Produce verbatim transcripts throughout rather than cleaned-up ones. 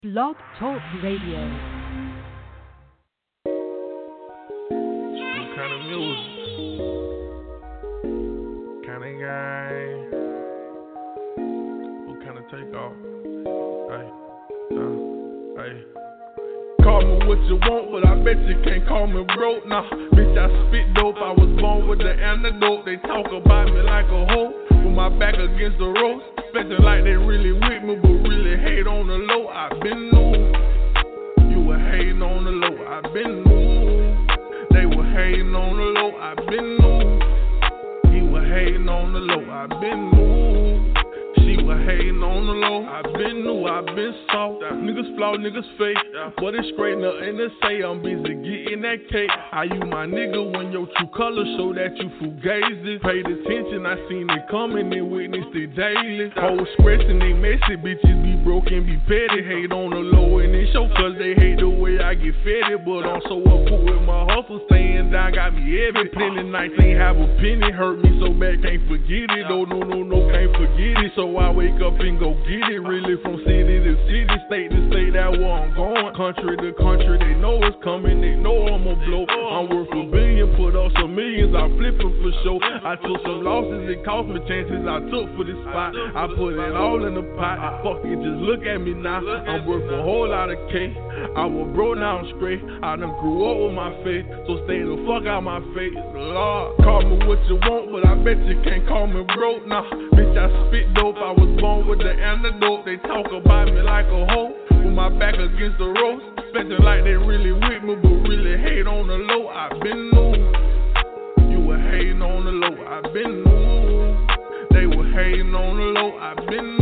Blog Talk Radio. What kind of music? Kind of guy? What kind of takeoff? Hey, uh, hey. Call me what you want, but I bet you can't call me broke. Nah, bitch, I spit dope. I was born with the antidote. They talk about me like a hoe, with my back against the ropes. Expecting like they really with me, but really hate on the low. I been new. You were hating on the low. I been new. They were hating on the low. I been new. He was hating on the low. I been new. She was hating on the low. I been new. I been soft. Niggas flaw, niggas fake. But it's straight nothing to say. I'm busy getting that cake. Are you my nigga when your true colors show that you fugazi? Paid attention, I seen it coming and witnessed it daily. Hoes stressing, they messy, bitches be broken, be petty. Hate on the low and it show cause they hate the way I get fed. But I'm so up with my hustle, staying down, got me heavy. Plenty nights ain't have a penny, hurt me so bad, can't forget it. Oh no, no, no, can't forget it. So I wake up and go get it. Really from city to city, state to state, that where I'm going. Country to country, they know it's coming, they know I'ma blow. I'm worth a billion, put up some millions, I flip it for sure. I took some losses, it cost me chances I took for this spot. I put it all in the pot, fuck it, just look at me now. I'm worth a whole lot of cake. I was broke, now I'm straight. I done grew up with my faith, so stay the fuck out my face. Lord, call me what you want, but I bet you can't call me broke. Nah, bitch, I spit dope, I was born with the antidote. They talk about me like a hoe, with my back against the ropes. Expecting like they really with me, but really hate on the low. I been new. You were hating on the low. I been new. They were hating on the low. I been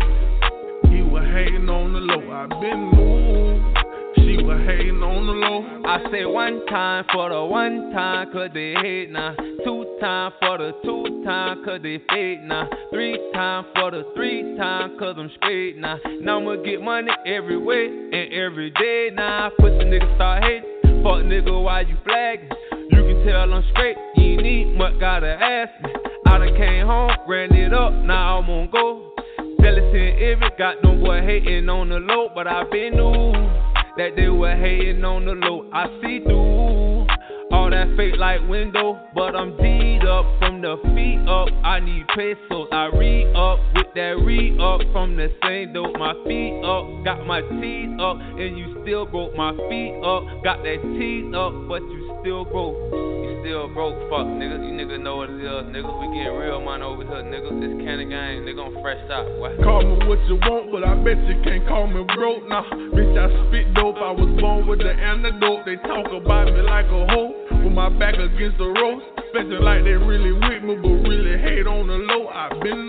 new. He was hating on the low. I been new. She was hating on the low. I say one time for the one time, cause they hate now. Two time for the two time, cause they fake now. Three time for the three time, cause I'm straight now. Now I'ma get money every way and every day now. Pussy nigga start hating, fuck nigga why you flagging? You can tell I'm straight, you ain't need much, gotta ask me. I done came home, ran it up, now I'm on go. Jealous and envy, got them boy hating on the low, but I been new that they were hating on the low. I see through all that fake like window, but I'm D'd up from the feet up. I need pesos, I re-up with that re-up from the same dope. My feet up, got my teeth up, and you still broke. My feet up, got that teeth up, but you still broke. You still broke, fuck nigga. You nigga know what it is, nigga. We get real money over here, nigga. This Cannon Gang, nigga, I'm fresh out, boy. Call me what you want, but I bet you can't call me broke. Nah, bitch, I spit dope. I was born with the antidote. They talk about me like a hoe, with my back against the ropes. Expecting like they really with me, but really hate on the low. I been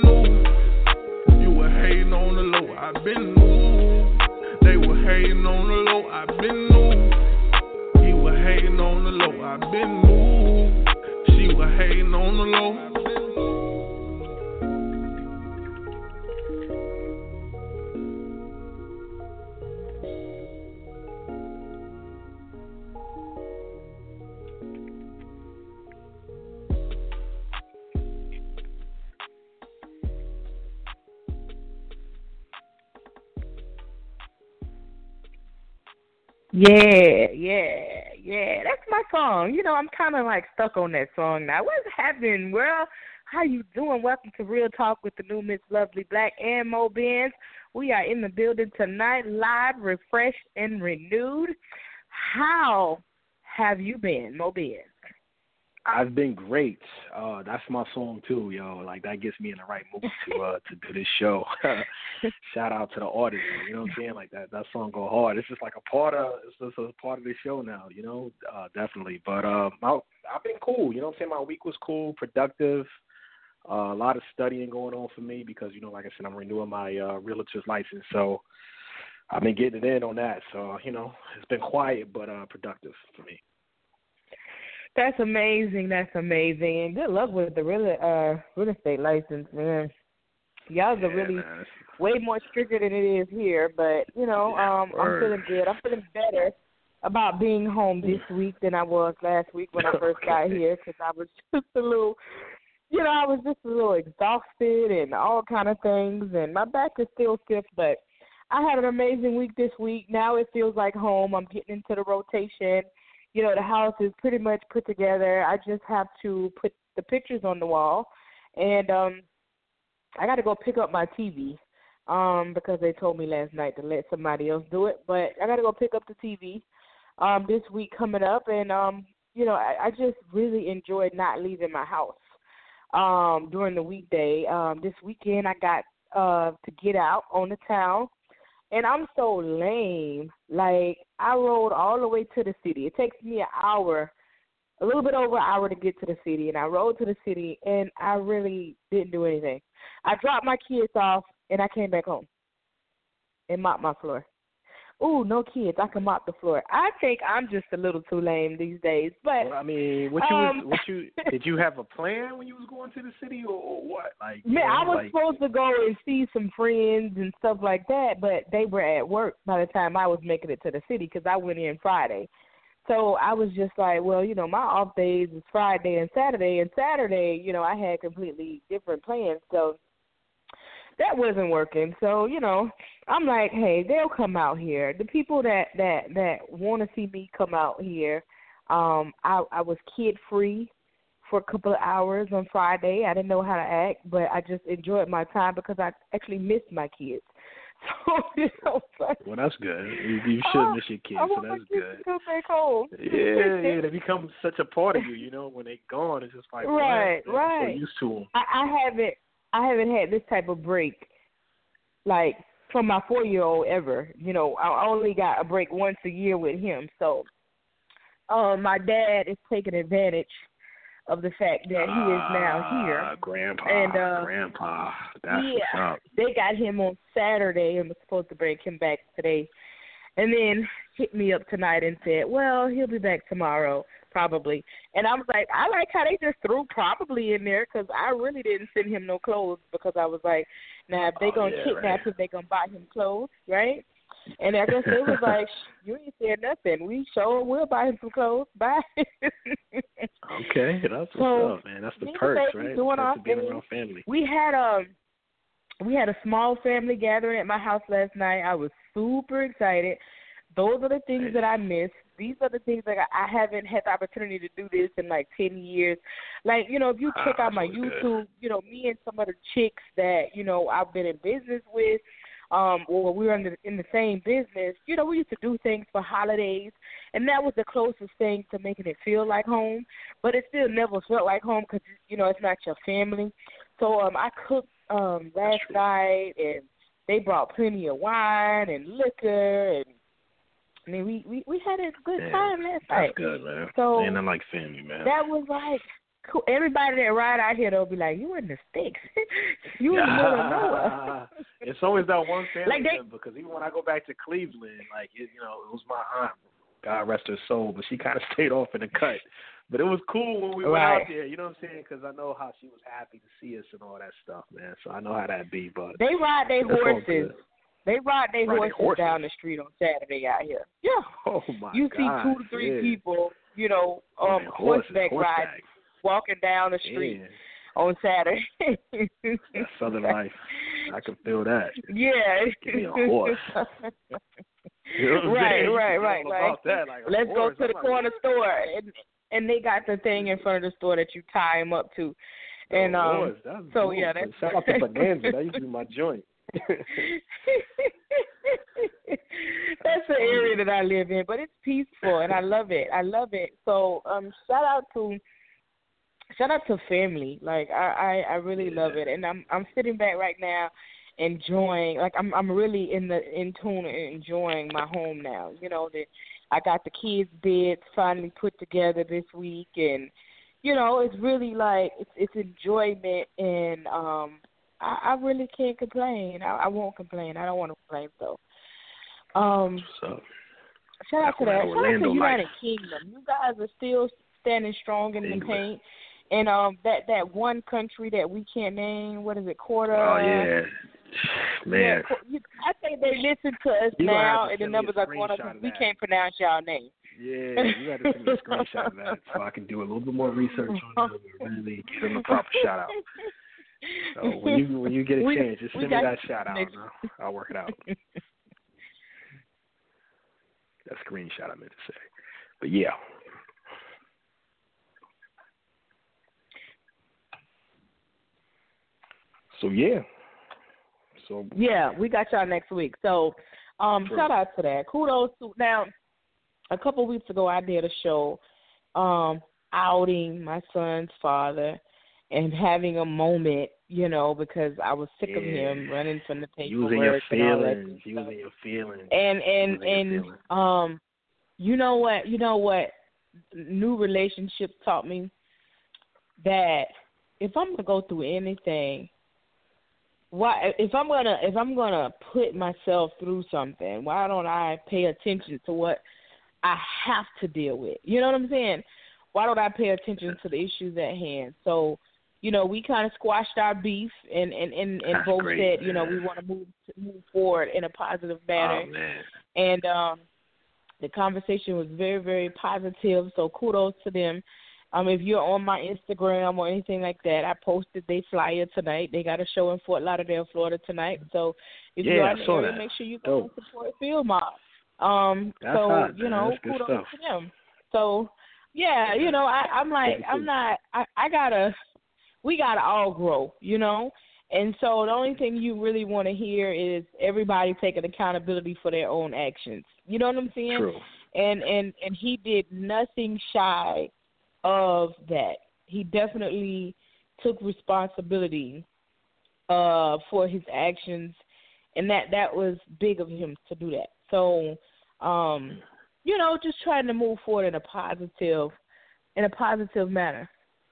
new. You were hating on the low. I been new. They were hating on the low. I been new. He was hating on the low. I been new. She was hating on the low. Yeah, yeah, yeah. That's my song. You know, I'm kind of like stuck on that song now. What's happening, world? How you doing? Welcome to Real Talk with the new Miss Lovely Black and Mo Benz. We are in the building tonight, live, refreshed, and renewed. How have you been, Mo Benz? I've been great. Uh, that's my song too, yo. Like that gets me in the right mood to uh, to do this show. Shout out to the artist, you know what I'm saying? Like that that song go hard. It's just like a part of it's just a part of the show now, you know. Uh, definitely. But um, I, I've been cool. You know what I'm saying? My week was cool, productive. Uh, a lot of studying going on for me because you know, like I said, I'm renewing my uh, realtor's license, so I've been getting it in on that. So you know, it's been quiet but uh, productive for me. That's amazing. That's amazing. And good luck with the real uh real estate license, man. Y'all yeah, are really man. way more stricter than it is here, but you know, um, I'm feeling good. I'm feeling better about being home this week than I was last week when I first okay. got here because I was just a little, you know, I was just a little exhausted and all kind of things, and my back is still stiff, but I had an amazing week this week. Now it feels like home. I'm getting into the rotation. You know, the house is pretty much put together. I just have to put the pictures on the wall. And um, I got to go pick up my T V um, because they told me last night to let somebody else do it. But I got to go pick up the T V um, this week coming up. And, um, you know, I, I just really enjoyed not leaving my house um, during the weekday. Um, this weekend I got uh, to get out on the town. And I'm so lame. Like, I rode all the way to the city. It takes me an hour, a little bit over an hour to get to the city. And I rode to the city, and I really didn't do anything. I dropped my kids off, and I came back home and mopped my floor. Ooh, no kids. I can mop the floor. I think I'm just a little too lame these days. But well, I mean, what you um, was, what you did you have a plan when you was going to the city, or, or what? Like, man, you know, I was like, supposed to go and see some friends and stuff like that, but they were at work by the time I was making it to the city because I went in Friday. So I was just like, well, you know, my off days is Friday and Saturday, and Saturday, you know, I had completely different plans. So that wasn't working. So, you know, I'm like, hey, they'll come out here. The people that, that, that want to see me come out here, um, I, I was kid-free for a couple of hours on Friday. I didn't know how to act, but I just enjoyed my time because I actually missed my kids. So, you know, like, well, that's good. You, you should miss your kids, I so want my that's kids good. to come back home. Yeah, yeah, they become such a part of you, you know, when they gone, it's just like, right, man, right. I'm so used to them. I, I haven't, I haven't had this type of break, like, from my four-year-old ever. You know, I only got a break once a year with him. So um, my dad is taking advantage of the fact that he is now here. Ah, Grandpa, and, uh, Grandpa, that's yeah, what's up. they got him on Saturday and was supposed to bring him back today. And then hit me up tonight and said, well, he'll be back tomorrow, probably. And I was like, I like how they just threw probably in there because I really didn't send him no clothes because I was like, now, if they're Oh, going to yeah, kidnap right. him, they're going to buy him clothes, right? And I guess they was like, you ain't said nothing. We sure will buy him some clothes. Bye. Okay, that's what's so, up, man. That's the me and perks, baby right? doing The our perks of being thing. around family. We had a, we had a small family gathering at my house last night. I was super excited. Those are the things Nice. that I miss. These are the things that I, I haven't had the opportunity to do this in like ten years. Like, you know, if you check Ah, out my that's good. YouTube, you know, me and some of the chicks that, you know, I've been in business with, um, or we were in the, in the same business, you know, we used to do things for holidays, and that was the closest thing to making it feel like home. But it still never felt like home because, you know, it's not your family. So um, I cooked um, last true. night, and they brought plenty of wine and liquor, and I mean, we, we, we had a good Man, time last that's night. good, man. So man, I like family, man. that was like cool. Everybody that ride out here, they'll be like, you in the sticks. You in the middle of nowhere. It's always that one family Like they- member, because even when I go back to Cleveland, like, it, you know, it was my aunt, God rest her soul, but she kind of stayed off in the cut. But it was cool when we Right. went out there, you know what I'm saying? Because I know how she was happy to see us and all that stuff, man. So I know how that be, but They ride their that's all horses. good. They ride their Ride their horses, horses. down the street on Saturday out here. Yeah. Oh, my You God. see two to three yeah. people, you know, On um, their horses, horseback ride, horseback. walking down the street Yeah. on Saturday. That's Southern life. I can feel that. Yeah. Give me a horse. You know what I'm right, saying? right, You right, all right. about that, like a Let's horse. go to the I'm like, corner store, and and they got the thing in front of the store that you tie them up to, and a um, horse. That's so dope. yeah, that's Shout out to Bonanza. That used to be my joint. That's the area that I live in, but it's peaceful and I love it. I love it. So um, shout out to shout out to family. Like I, I, I really Yeah. love it, and I'm I'm sitting back right now enjoying. Like I'm I'm really in the in tune and enjoying my home now. You know that I got the kids' beds finally put together this week, and you know it's really like it's it's enjoyment, and um. I, I really can't complain. I, I won't complain. I don't want to complain, though. Um, So, shout out to that. Shout out to Orlando United life. Kingdom. You guys are still standing strong in the England. paint. And um, that, that one country that we can't name, what is it, Quarter? oh yeah, man. Yeah, Qu- you- I think they listen to us You gonna have now, to and the send me a numbers are going up screenshot because of we that. can't pronounce y'all name. Yeah, you got to send me a screenshot of that so I can do a little bit more research on them and really give them a proper shout out. So when you when you get a We- chance, just we send me got that shout out. next- And I'll, I'll work it out. That screenshot I meant to say. But yeah. So yeah. So yeah, we got y'all next week. So um, True. shout out to that. Kudos to now. A couple of weeks ago, I did a show um, outing my son's father and having a moment, you know, because I was sick yeah. of him running from the paperwork using your and all that feelings, stuff. using your feelings, and and using and your feelings. um, you know what, you know what, new relationships taught me that if I'm gonna go through anything, why if I'm gonna if I'm gonna put myself through something, why don't I pay attention to what I have to deal with? You know what I'm saying? Why don't I pay attention to the issues at hand? So, you know, we kind of squashed our beef and, and, and, and both great, said, man. you know, we want to move move forward in a positive manner. Oh, man. And um, the conversation was very, very positive. So kudos to them. Um, if you're on my Instagram or anything like that, I posted they flyer tonight. They got a show in Fort Lauderdale, Florida tonight. So if Yeah, you're I in the saw area, that. make sure you go Dope. and support Field Mob. Um, That's so hot, you man. know, That's good kudos stuff. to them. So yeah, you know, I, I'm like, I'm not, I, I gotta, we gotta all grow, you know. And so the only thing you really want to hear is everybody taking accountability for their own actions. You know what I'm saying? True. And and and he did nothing shy of that. He definitely took responsibility uh, for his actions, and that that was big of him to do that. So, um, you know, just trying to move forward in a positive, in a positive manner.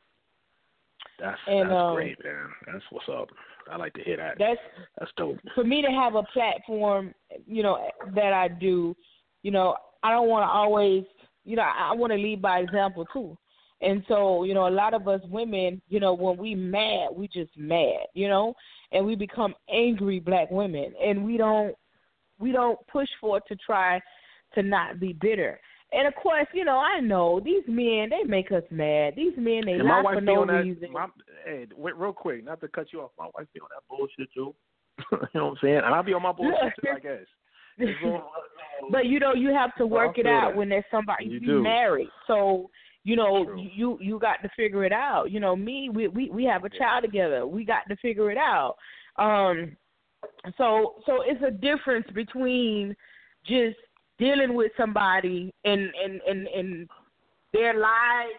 That's and, that's um, great, man. That's what's up. I like to hear that. That's that's dope. For me to have a platform, you know, that I do, you know, I don't want to always, you know, I, I want to lead by example too. And so, you know, a lot of us women, you know, when we mad, we just mad, you know, and we become angry black women, and we don't we don't push forward to try to not be bitter. And of course, you know, I know these men, they make us mad. These men, they and my lie wife for be no on that, reason. My, hey, wait, real quick, not to cut you off. My wife be on that bullshit too. You know what I'm saying? And I'll be on my bullshit too, I guess. It's all, But you know, you have to work it out that. when there's somebody You you do. married. So you know, True. you you got to figure it out. You know, me, we we we have a child together. We got to figure it out. Um, so so it's a difference between just dealing with somebody and and and, and their lives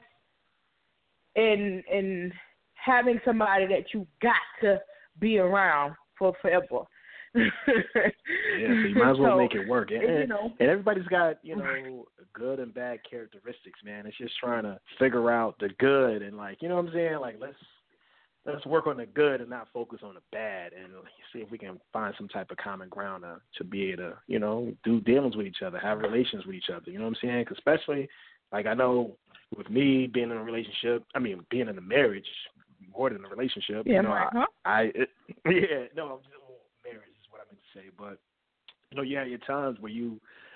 and and having somebody that you got to be around for forever. Yeah, so you might as well So, make it work. And, and, you and, know, and everybody's got, you know, good and bad characteristics, man. It's just trying to figure out the good and, like, you know what I'm saying? Like, let's let's work on the good and not focus on the bad, and see if we can find some type of common ground to, to be able to, you know, do dealings with each other, have relations with each other. You know what I'm saying? 'Cause especially, like, I know with me being in a relationship, I mean, being in a marriage more than a relationship. Yeah, you know, I'm like, huh? I, I it, yeah, no, I'm just, marriage is what I meant to say, but you know, you have your times where you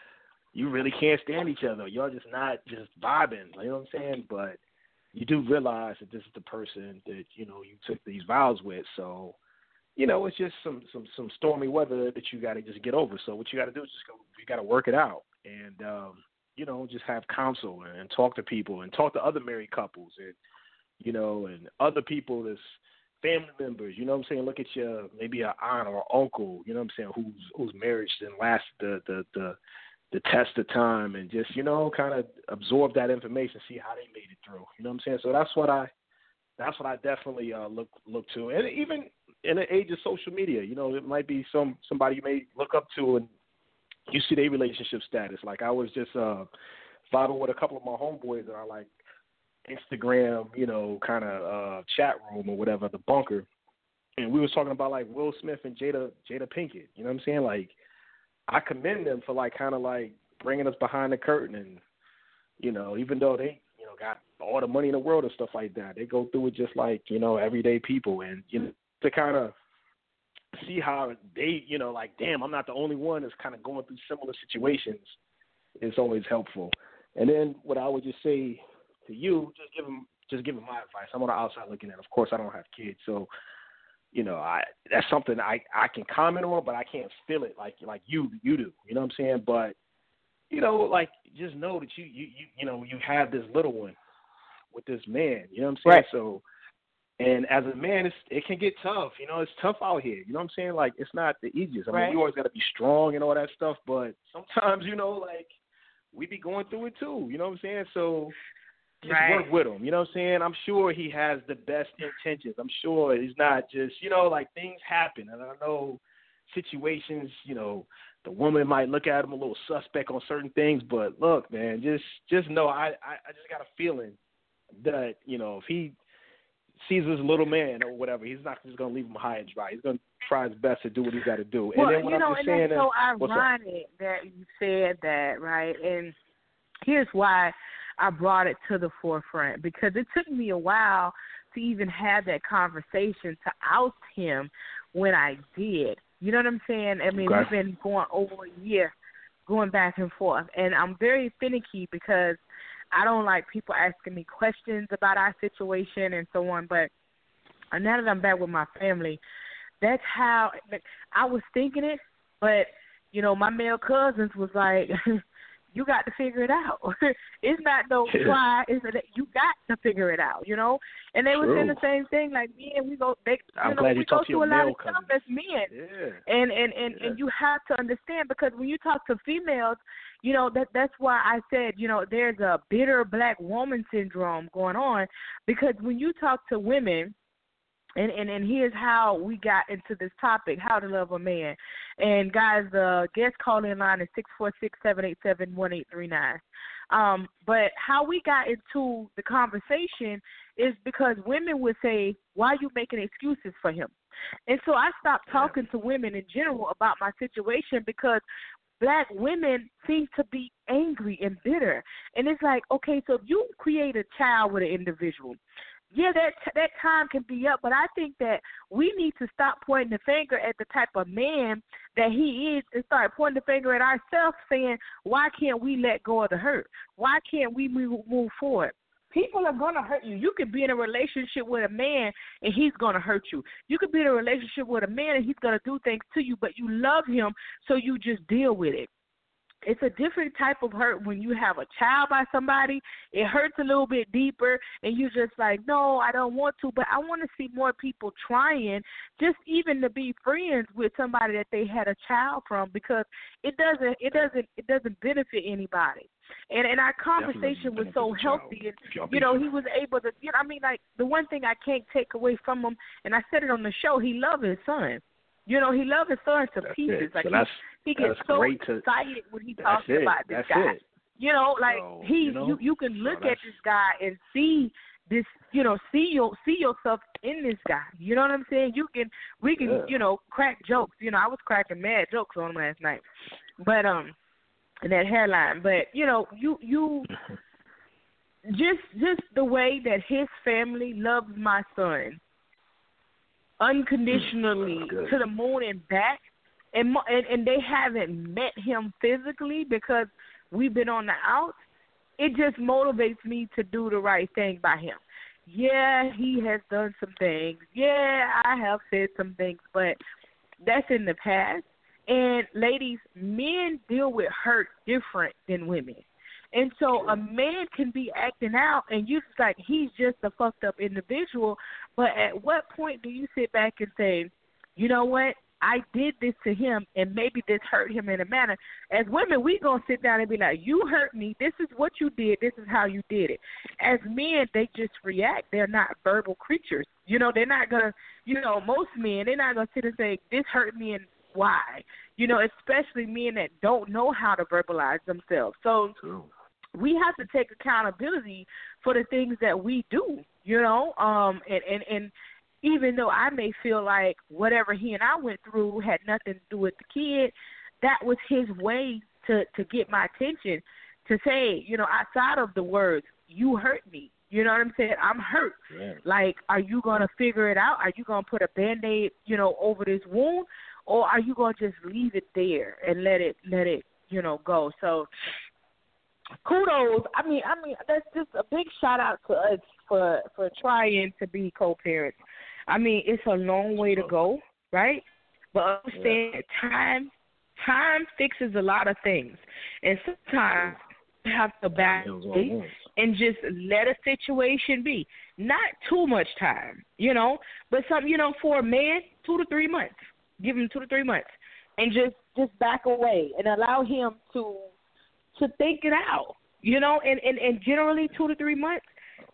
you really can't stand each other. Y'all just not just vibing. You know what I'm saying? But you do realize that this is the person that, you know, you took these vows with. So, you know, it's just some some some stormy weather that you got to just get over. So what you got to do is just go. You got to work it out, and um, you know, just have counsel and, and talk to people and talk to other married couples and, you know, and other people that's family members, you know what I'm saying? Look at your maybe an aunt or uncle, you know what I'm saying, whose whose marriage didn't last the, the the the test of time, and just, you know, kind of absorb that information, see how they made it through. You know what I'm saying? So that's what I that's what I definitely uh, look look to. And even in the age of social media, you know, it might be some somebody you may look up to and you see their relationship status. Like I was just uh vibing with a couple of my homeboys that are like Instagram, you know, kind of uh, chat room or whatever, the bunker, and we was talking about like Will Smith and Jada Jada Pinkett. You know what I'm saying? Like, I commend them for like kind of like bringing us behind the curtain, and you know, even though they, you know, got all the money in the world and stuff like that, they go through it just like, you know, everyday people, and you know, to kind of see how they, you know, like, damn, I'm not the only one that's kind of going through similar situations. It's always helpful. And then what I would just say to you, just give them, just give them my advice. I'm on the outside looking in. Of course, I don't have kids, so you know, I that's something I, I can comment on, but I can't feel it like like you you do. You know what I'm saying? But you know, like just know that you you you, you know you have this little one with this man. You know what I'm saying? Right. So. And as a man, it's, it can get tough. You know, it's tough out here. You know what I'm saying? Like, it's not the easiest. I right. mean, you always got to be strong and all that stuff. But sometimes, you know, like, we be going through it too. You know what I'm saying? So just right. work with him. You know what I'm saying? I'm sure he has the best intentions. I'm sure he's not just, you know, like, things happen. And I know situations, you know, the woman might look at him a little suspect on certain things. But, look, man, just just know I, I, I just got a feeling that, you know, if he – sees this little man or whatever, he's not just going to leave him high and dry. He's going to try his best to do what he's got to do. Well, and then what you I'm know, just and saying that's is, so ironic that you said that, right? And here's why I brought it to the forefront, because it took me a while to even have that conversation to oust him when I did. You know what I'm saying? I mean, okay. we've been going over a year going back and forth, and I'm very finicky because I don't like people asking me questions about our situation and so on, but now that I'm back with my family, that's how like, I was thinking it, but, you know, my male cousins was like, you got to figure it out. It's not no try, it's that you got to figure it out, you know? And they were saying the same thing, like, me and we go, they, I'm you know, glad we you go talked to through your a lot male of stuff cousins. as men. Yeah. And, and, and, yeah. and you have to understand, because when you talk to females, you know, that that's why I said, you know, there's a bitter black woman syndrome going on, because when you talk to women, and, and, and here's how we got into this topic, how to love a man. And, guys, the guest call-in line is six four six, seven eight seven, one eight three nine. Um, but how we got into the conversation is because women would say, why are you making excuses for him? And so I stopped talking to women in general about my situation, because black women seem to be angry and bitter. And it's like, okay, so if you create a child with an individual, yeah, that that time can be up, but I think that we need to stop pointing the finger at the type of man that he is and start pointing the finger at ourselves, saying, why can't we let go of the hurt? Why can't we move, move forward? People are going to hurt you. You could be in a relationship with a man and he's going to hurt you. You could be in a relationship with a man and he's going to do things to you, but you love him, so you just deal with it. It's a different type of hurt when you have a child by somebody. It hurts a little bit deeper, and you're just like, no, I don't want to. But I want to see more people trying just even to be friends with somebody that they had a child from, because it doesn't, it doesn't, it doesn't benefit anybody. And and our conversation was so healthy, and you know, he was able to, you know, I mean, like the one thing I can't take away from him, and I said it on the show, he loved his son. You know, he loved his son to that's pieces. It. Like so he, that's, he gets so to, excited when he talks it. about this that's guy. It. You know, like so, he, you, know, you you can look so at this guy and see this, you know, see your see yourself in this guy. You know what I'm saying? You can, we can, yeah. you know, crack jokes. You know, I was cracking mad jokes on him last night, but um, and that hairline. But you know, you you. Just, just the way that his family loves my son, unconditionally mm, to the moon and back, and, and and they haven't met him physically because we've been on the outs. It just motivates me to do the right thing by him. Yeah, he has done some things. Yeah, I have said some things, but that's in the past. And ladies, men deal with hurt different than women. And so a man can be acting out, and you just like, he's just a fucked up individual. But at what point do you sit back and say, you know what, I did this to him, and maybe this hurt him in a manner. As women, we going to sit down and be like, you hurt me. This is what you did. This is how you did it. As men, they just react. They're not verbal creatures. You know, they're not going to, you know, most men, they're not going to sit and say, this hurt me and why. You know, especially men that don't know how to verbalize themselves. So True. We have to take accountability for the things that we do, you know, um, and, and, and even though I may feel like whatever he and I went through had nothing to do with the kid, that was his way to, to get my attention, to say, you know, outside of the words, you hurt me. You know what I'm saying? I'm hurt. Yeah. Like, are you going to figure it out? Are you going to put a Band-Aid, you know, over this wound? Or are you going to just leave it there and let it, let it, you know, go? So, kudos. I mean, I mean, that's just a big shout out to us for for trying to be co-parents. I mean, it's a long way to go, right? But understand yeah. that time time fixes a lot of things, and sometimes you have to back and just let a situation be. Not too much time, you know, but some, you know, for a man, two to three months. Give him two to three months, and just just back away and allow him to to think it out, you know, and, and, and generally two to three months,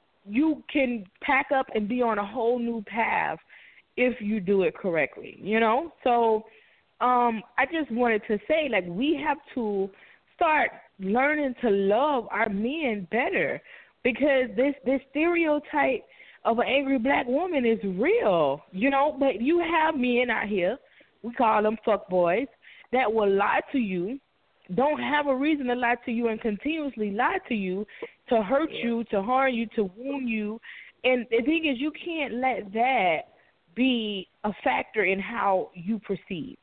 you can pack up and be on a whole new path if you do it correctly, you know. So um, I just wanted to say, like, we have to start learning to love our men better, because this, this stereotype of an angry black woman is real, you know. But you have men out here, we call them fuck boys, that will lie to you, don't have a reason to lie to you, and continuously lie to you to hurt you, to harm you, to wound you. And the thing is, you can't let that be a factor in how you proceed.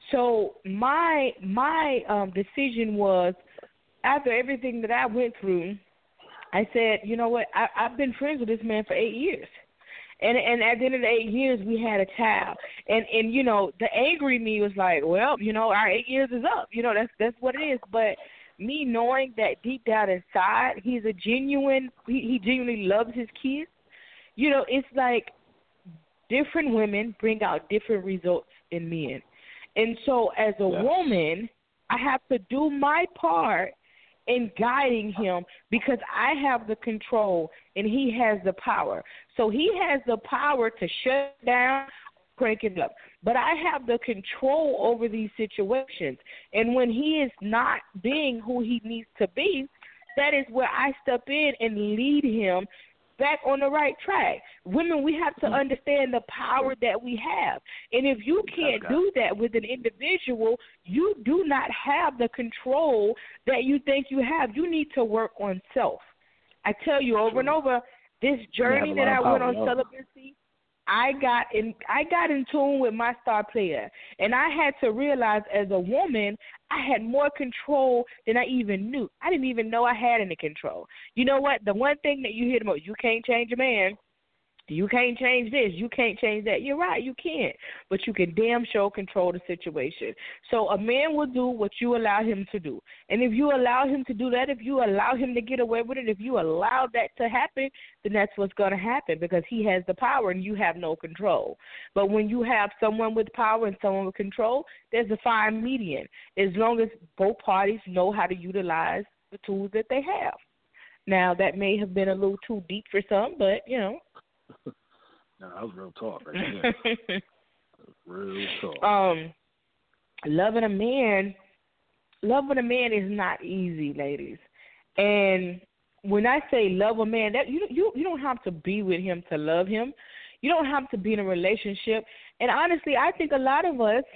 So my my um, decision was, after everything that I went through, I said, you know what, I, I've been friends with this man for eight years. And and at the end of the eight years, we had a child. And, and you know, the angry me was like, well, you know, our eight years is up. You know, that's that's what it is. But me knowing that deep down inside, he's a genuine, he, he genuinely loves his kids, you know, it's like different women bring out different results in men. And so as a yeah. woman, I have to do my part in guiding him, because I have the control and he has the power. So he has the power to shut down, crank it up. But I have the control over these situations. And when he is not being who he needs to be, that is where I step in and lead him back on the right track. Women, we have to understand the power that we have. And if you can't do that with an individual, you do not have the control that you think you have. You need to work on self. I tell you over and over, this journey that I went on celibacy, I got in I got in tune with my star player. And I had to realize, as a woman, I had more control than I even knew. I didn't even know I had any control. You know what? The one thing that you hear the most, you can't change a man. You can't change this. You can't change that. You're right, you can't. But you can damn sure control the situation. So a man will do what you allow him to do. And if you allow him to do that, if you allow him to get away with it, if you allow that to happen, then that's what's going to happen, because he has the power and you have no control. But when you have someone with power and someone with control, there's a fine median, as long as both parties know how to utilize the tools that they have. Now, that may have been a little too deep for some, but, you know. No, that was real talk right there. Real talk. Um, loving a man, loving a man is not easy, ladies. And when I say love a man, that you you you don't have to be with him to love him. You don't have to be in a relationship. And honestly, I think a lot of us,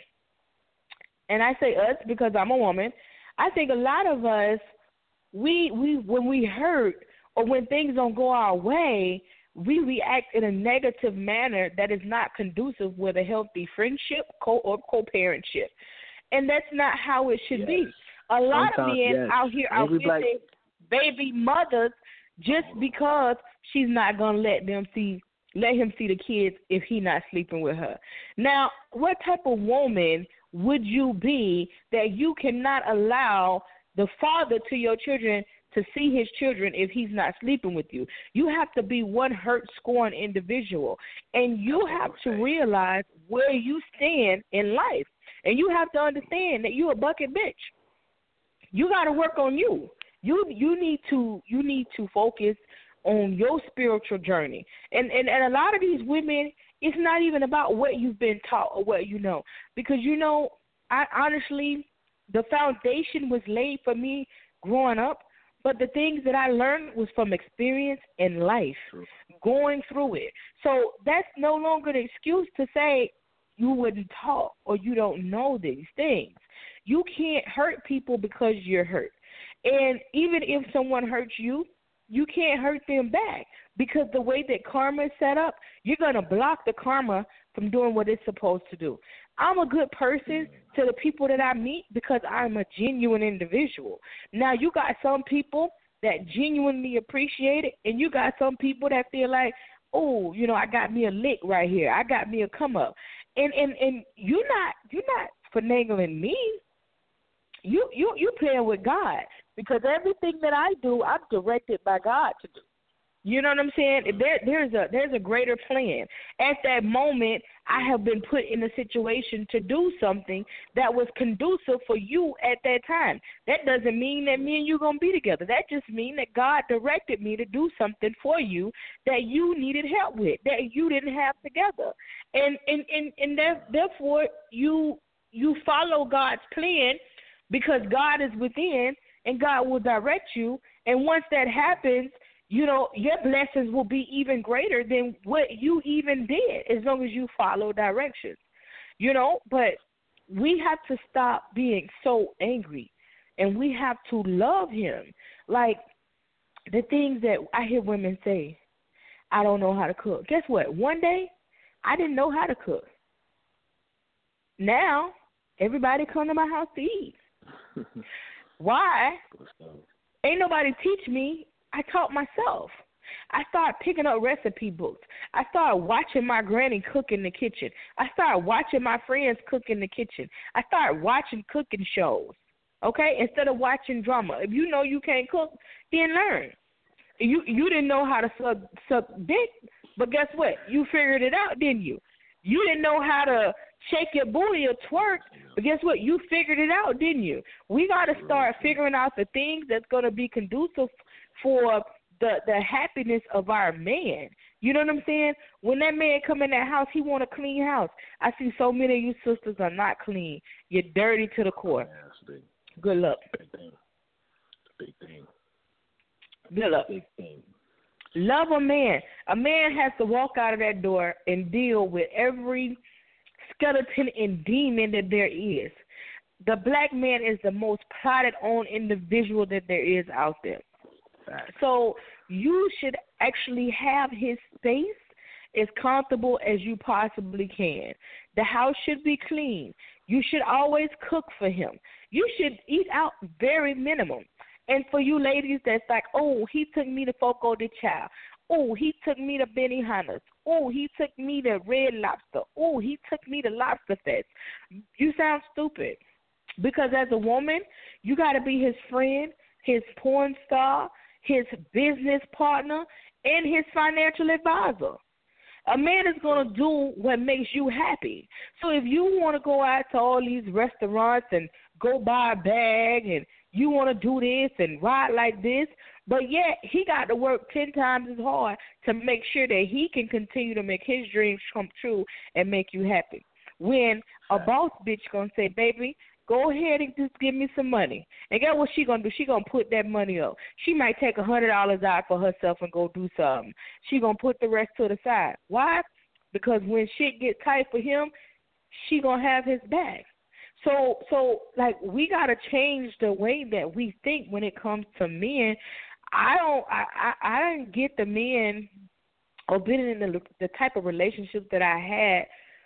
and I say us because I'm a woman, I think a lot of us, we we when we hurt or when things don't go our way, we react in a negative manner that is not conducive with a healthy friendship co- or co-parentship. And that's not how it should yes. be. A lot Sometimes, of men yes. out here are with like... their baby mothers just because she's not going to let them see, let him see the kids if he's not sleeping with her. Now, what type of woman would you be that you cannot allow the father to your children to see his children if he's not sleeping with you? You have to be one hurt, scorned individual. And you have to realize where you stand in life. And you have to understand that you're a bucket bitch. You got to work on you. You you need to you need to focus on your spiritual journey. And, and and a lot of these women, it's not even about what you've been taught or what you know. Because, you know, I honestly, the foundation was laid for me growing up. But the things that I learned was from experience in life, True. going through it. So that's no longer an excuse to say you wouldn't talk or you don't know these things. You can't hurt people because you're hurt. And even if someone hurts you, you can't hurt them back, because the way that karma is set up, you're going to block the karma from doing what it's supposed to do. I'm a good person to the people that I meet because I'm a genuine individual. Now, you got some people that genuinely appreciate it, and you got some people that feel like, oh, you know, I got me a lick right here. I got me a come up. And and, and you're not you're not finagling me. you you you playing with God, because everything that I do, I'm directed by God to do. You know what I'm saying? There, there's a there's a greater plan. At that moment, I have been put in a situation to do something that was conducive for you at that time. That doesn't mean that me and you gonna be together. That just means that God directed me to do something for you that you needed help with, that you didn't have together, and and and, and that, therefore you you follow God's plan, because God is within and God will direct you. And once that happens, you know, your blessings will be even greater than what you even did, as long as you follow directions, you know. But we have to stop being so angry, and we have to love him. Like the things that I hear women say, I don't know how to cook. Guess what? One day, I didn't know how to cook. Now, everybody come to my house to eat. Why? Ain't nobody teach me. I taught myself. I started picking up recipe books. I started watching my granny cook in the kitchen. I started watching my friends cook in the kitchen. I started watching cooking shows, okay, instead of watching drama. If you know you can't cook, then learn. You you didn't know how to suck, suck dick, but guess what? You figured it out, didn't you? You didn't know how to shake your booty or twerk, but guess what? You figured it out, didn't you? We got to start figuring out the things that's going to be conducive for the the happiness of our man. You know what I'm saying? When that man come in that house, he want a clean house. I see so many of you sisters are not clean. You're dirty to the core. Yeah, that's big. Good luck. Big thing. Big thing. Good luck. Big thing. Love a man. A man has to walk out of that door and deal with every skeleton and demon that there is. The black man is the most plotted on individual that there is out there. So you should actually have his space as comfortable as you possibly can. The house should be clean. You should always cook for him. You should eat out very minimum. And for you ladies that's like, oh, he took me to Fogo de Chao. Oh, he took me to Benihana's. Oh, he took me to Red Lobster. Oh, he took me to Lobster Fest. You sound stupid. Because as a woman, you got to be his friend, his porn star, his business partner, and his financial advisor. A man is going to do what makes you happy. So if you want to go out to all these restaurants and go buy a bag and you want to do this and ride like this, but yet he got to work ten times as hard to make sure that he can continue to make his dreams come true and make you happy. When a boss bitch going to say, baby, go ahead and just give me some money. And guess what she going to do? She going to put that money up. She might take one hundred dollars out for herself and go do something. She going to put the rest to the side. Why? Because when shit get tight for him, she going to have his back. So, so like, we got to change the way that we think when it comes to men. I don't, I, I, I didn't get the men or been in the, the type of relationship that I had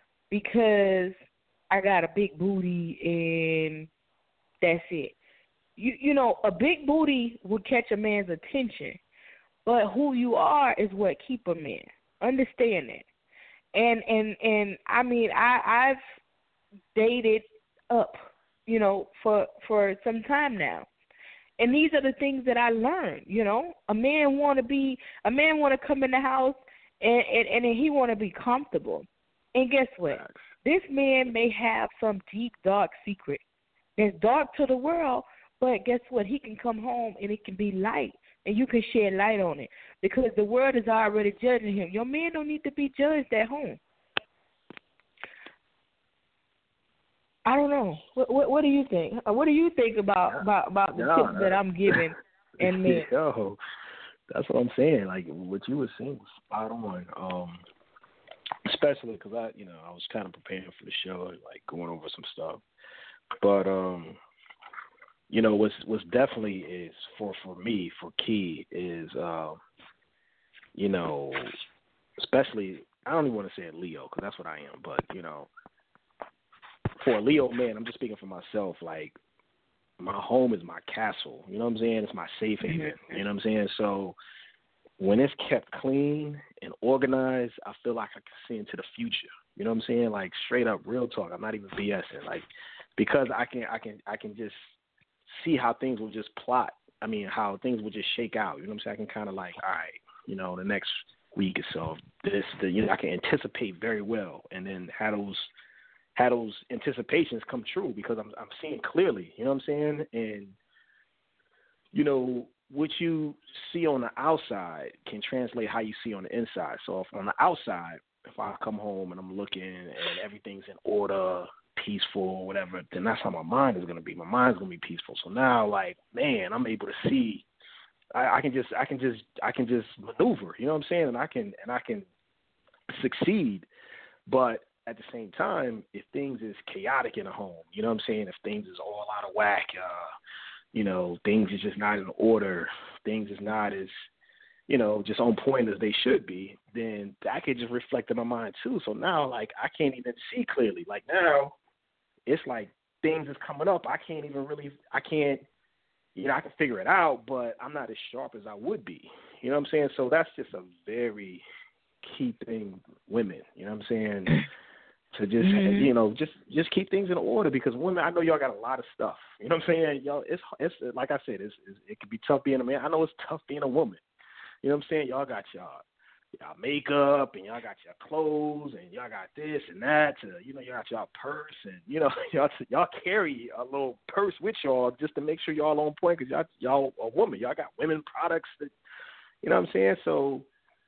because I got a big booty and that's it. You, you know, a big booty would catch a man's attention, but who you are is what keep a man. Understand that. And, and, and I mean, I, I've dated up, you know, for for some time now, and these are the things that I learned. You know, a man want to be, a man want to come in the house, and and, and he want to be comfortable. And guess what? This man may have some deep, dark secret that's dark to the world, but guess what? He can come home and it can be light, and you can shed light on it because the world is already judging him. Your man don't need to be judged at home. I don't know. What, what what do you think? What do you think about yeah. about, about the yeah, tips that I'm giving? And men? Yo, that's what I'm saying. Like what you were saying was spot on. Um, especially because I, you know, I was kind of preparing for the show, like going over some stuff. But um, you know, what's what's definitely is for for me for key is, uh, you know, especially I don't even want to say it Leo because that's what I am, but you know. For a Leo man, I'm just speaking for myself, like, my home is my castle. You know what I'm saying? It's my safe haven. You know what I'm saying? So when it's kept clean and organized, I feel like I can see into the future. You know what I'm saying? Like, straight up real talk. I'm not even BSing. Like, because I can I can, I can just see how things will just plot. I mean, how things will just shake out. You know what I'm saying? I can kind of like, all right, you know, the next week or so, this, the, you know, I can anticipate very well, and then have those, have those anticipations come true because I'm, I'm seeing clearly. You know what I'm saying? And you know, what you see on the outside can translate how you see on the inside. So if on the outside, if I come home and I'm looking and everything's in order, peaceful, whatever, then that's how my mind is going to be. My mind's going to be peaceful. So now, like, man, I'm able to see. I, I can just, I can just, I can just maneuver. You know what I'm saying? And I can, and I can succeed. But at the same time, if things is chaotic in a home, you know what I'm saying? If things is all out of whack, uh, you know, things is just not in order, things is not as, you know, just on point as they should be, then that could just reflect in my mind too. So now, like, I can't even see clearly. Like now, it's like things is coming up. I can't even really, I can't, you know, I can figure it out, but I'm not as sharp as I would be. You know what I'm saying? So that's just a very key thing, women. You know what I'm saying? To just, mm-hmm. you know, just just keep things in order because women, I know y'all got a lot of stuff. You know what I'm saying? Y'all, it's, it's like I said, it's, it's, it can be tough being a man. I know it's tough being a woman. You know what I'm saying? Y'all got y'all, y'all makeup and y'all got your clothes and y'all got this and that. To, you know, y'all got y'all purse and, you know, y'all y'all carry a little purse with y'all just to make sure y'all on point because y'all, y'all a woman. Y'all got women products that, you know what I'm saying? So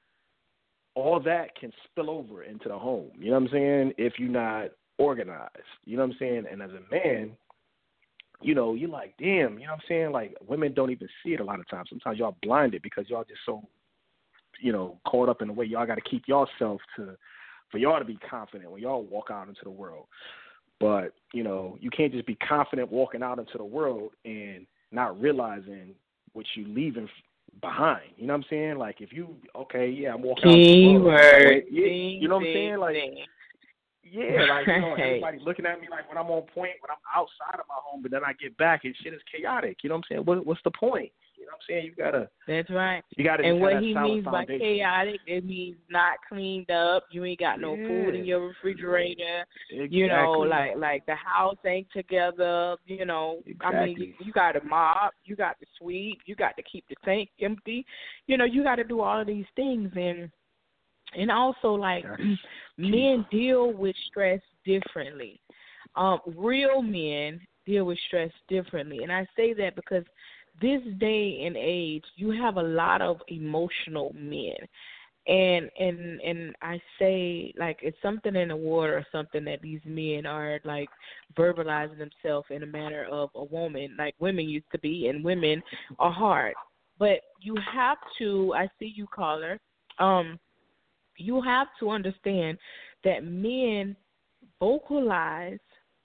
all that can spill over into the home. You know what I'm saying? If you're not organized. You know what I'm saying? And as a man, you know, you're like, damn, you know what I'm saying? Like, women don't even see it a lot of times. Sometimes y'all blinded because y'all just so, you know, caught up in the way y'all got to keep yourself to, for y'all to be confident when y'all walk out into the world. But, you know, you can't just be confident walking out into the world and not realizing what you're leaving behind. You know what I'm saying? Like, if you, okay, yeah, I'm walking Key out. Word. Yeah, you know what I'm saying? Like, yeah, like, you know, Hey. everybody looking at me like when I'm on point, when I'm outside of my home, but then I get back and shit is chaotic. You know what I'm saying? What, what's the point? You know what I'm saying? You gotta. That's right. You gotta. And what have he that solid means by foundation. chaotic, it means not cleaned up. You ain't got no Yeah. food in your refrigerator. Exactly. You know, like like the house ain't together. You know, Exactly. I mean, you, you got to mop, you got to sweep, you got to keep the sink empty. You know, you got to do all of these things, and and also like men deal with stress differently. Um, real men deal with stress differently, and I say that because this day and age, you have a lot of emotional men. And and and I say, like, it's something in the water or something that these men are, like, verbalizing themselves in a manner of a woman, like women used to be, and women are hard. But you have to, I see you, caller, um, you have to understand that men vocalize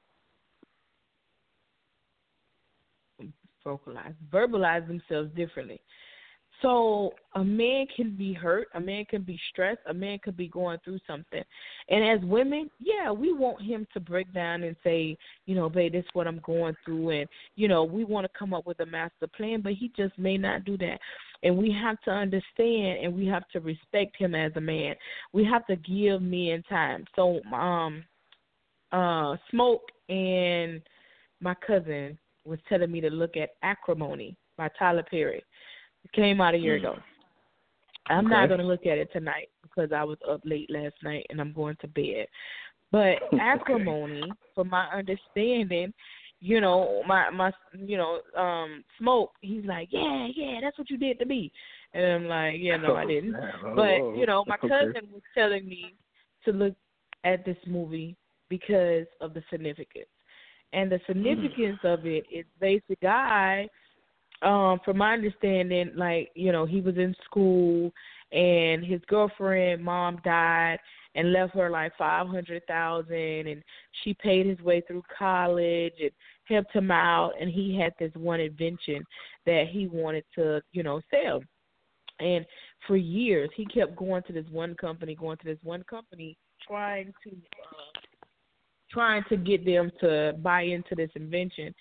vocalize, verbalize themselves differently. So a man can be hurt, a man can be stressed, a man could be going through something. And as women, yeah, we want him to break down and say, you know, babe, this is what I'm going through. And, you know, we want to come up with a master plan, but he just may not do that. And we have to understand and we have to respect him as a man. We have to give men time. So um, uh, Smoke and my cousin was telling me to look at Acrimony by Tyler Perry. It came out a year ago. I'm Okay. not going to look at it tonight because I was up late last night and I'm going to bed. But Acrimony, from my understanding, you know, my, my, you know, um, Smoke, he's like, yeah, yeah, that's what you did to me. And I'm like, yeah, no, I didn't. Oh, But, you know, my okay. cousin was telling me to look at this movie because of the significance. And the significance mm. of it is basically guy, um, from my understanding, like, you know, he was in school and his girlfriend, mom, died and left her like five hundred thousand dollars, and she paid his way through college and helped him out, and he had this one invention that he wanted to, you know, sell. And for years, he kept going to this one company, going to this one company, trying to uh, trying to get them to buy into this invention.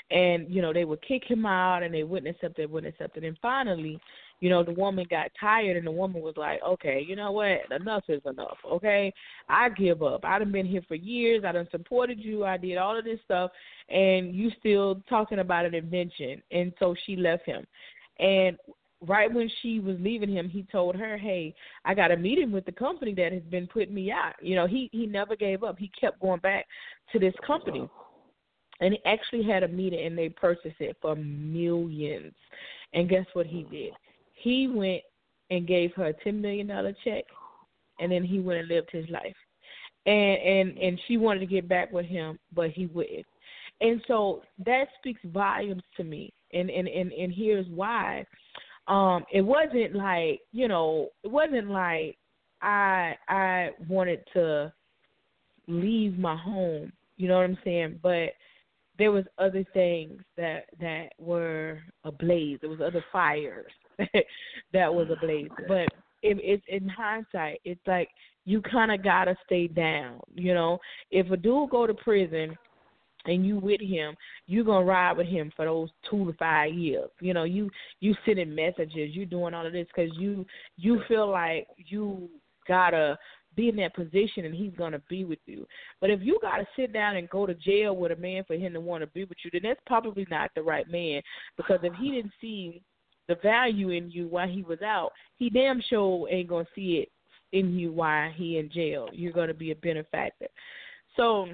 And, you know, they would kick him out and they wouldn't accept it, wouldn't accept it. And finally, you know, the woman got tired and the woman was like, okay, you know what, enough is enough, okay? I give up. I done been here for years. I done supported you. I did all of this stuff, and you still talking about an invention. And so she left him. And right when she was leaving him, he told her, hey, I got a meeting with the company that has been putting me out. You know, he, he never gave up. He kept going back to this company. And he actually had a meeting, and they purchased it for millions. And guess what he did? He went and gave her a ten million dollars check, and then he went and lived his life. And, and and she wanted to get back with him, but he wouldn't. And so that speaks volumes to me. And, and, and, and here's why. Um, it wasn't like, you know, it wasn't like I I wanted to leave my home, you know what I'm saying? But there was other things that that were ablaze. There was other fires that was ablaze. But it, it's in hindsight, it's like you kind of got to stay down, you know? If a dude go to prison and you with him, you're going to ride with him for those two to five years. You know, you, you sending messages, you doing all of this because you, you feel like you got to be in that position and he's going to be with you. But if you got to sit down and go to jail with a man for him to want to be with you, then that's probably not the right man, because if he didn't see the value in you while he was out, he damn sure ain't going to see it in you while he in jail. You're going to be a benefactor. So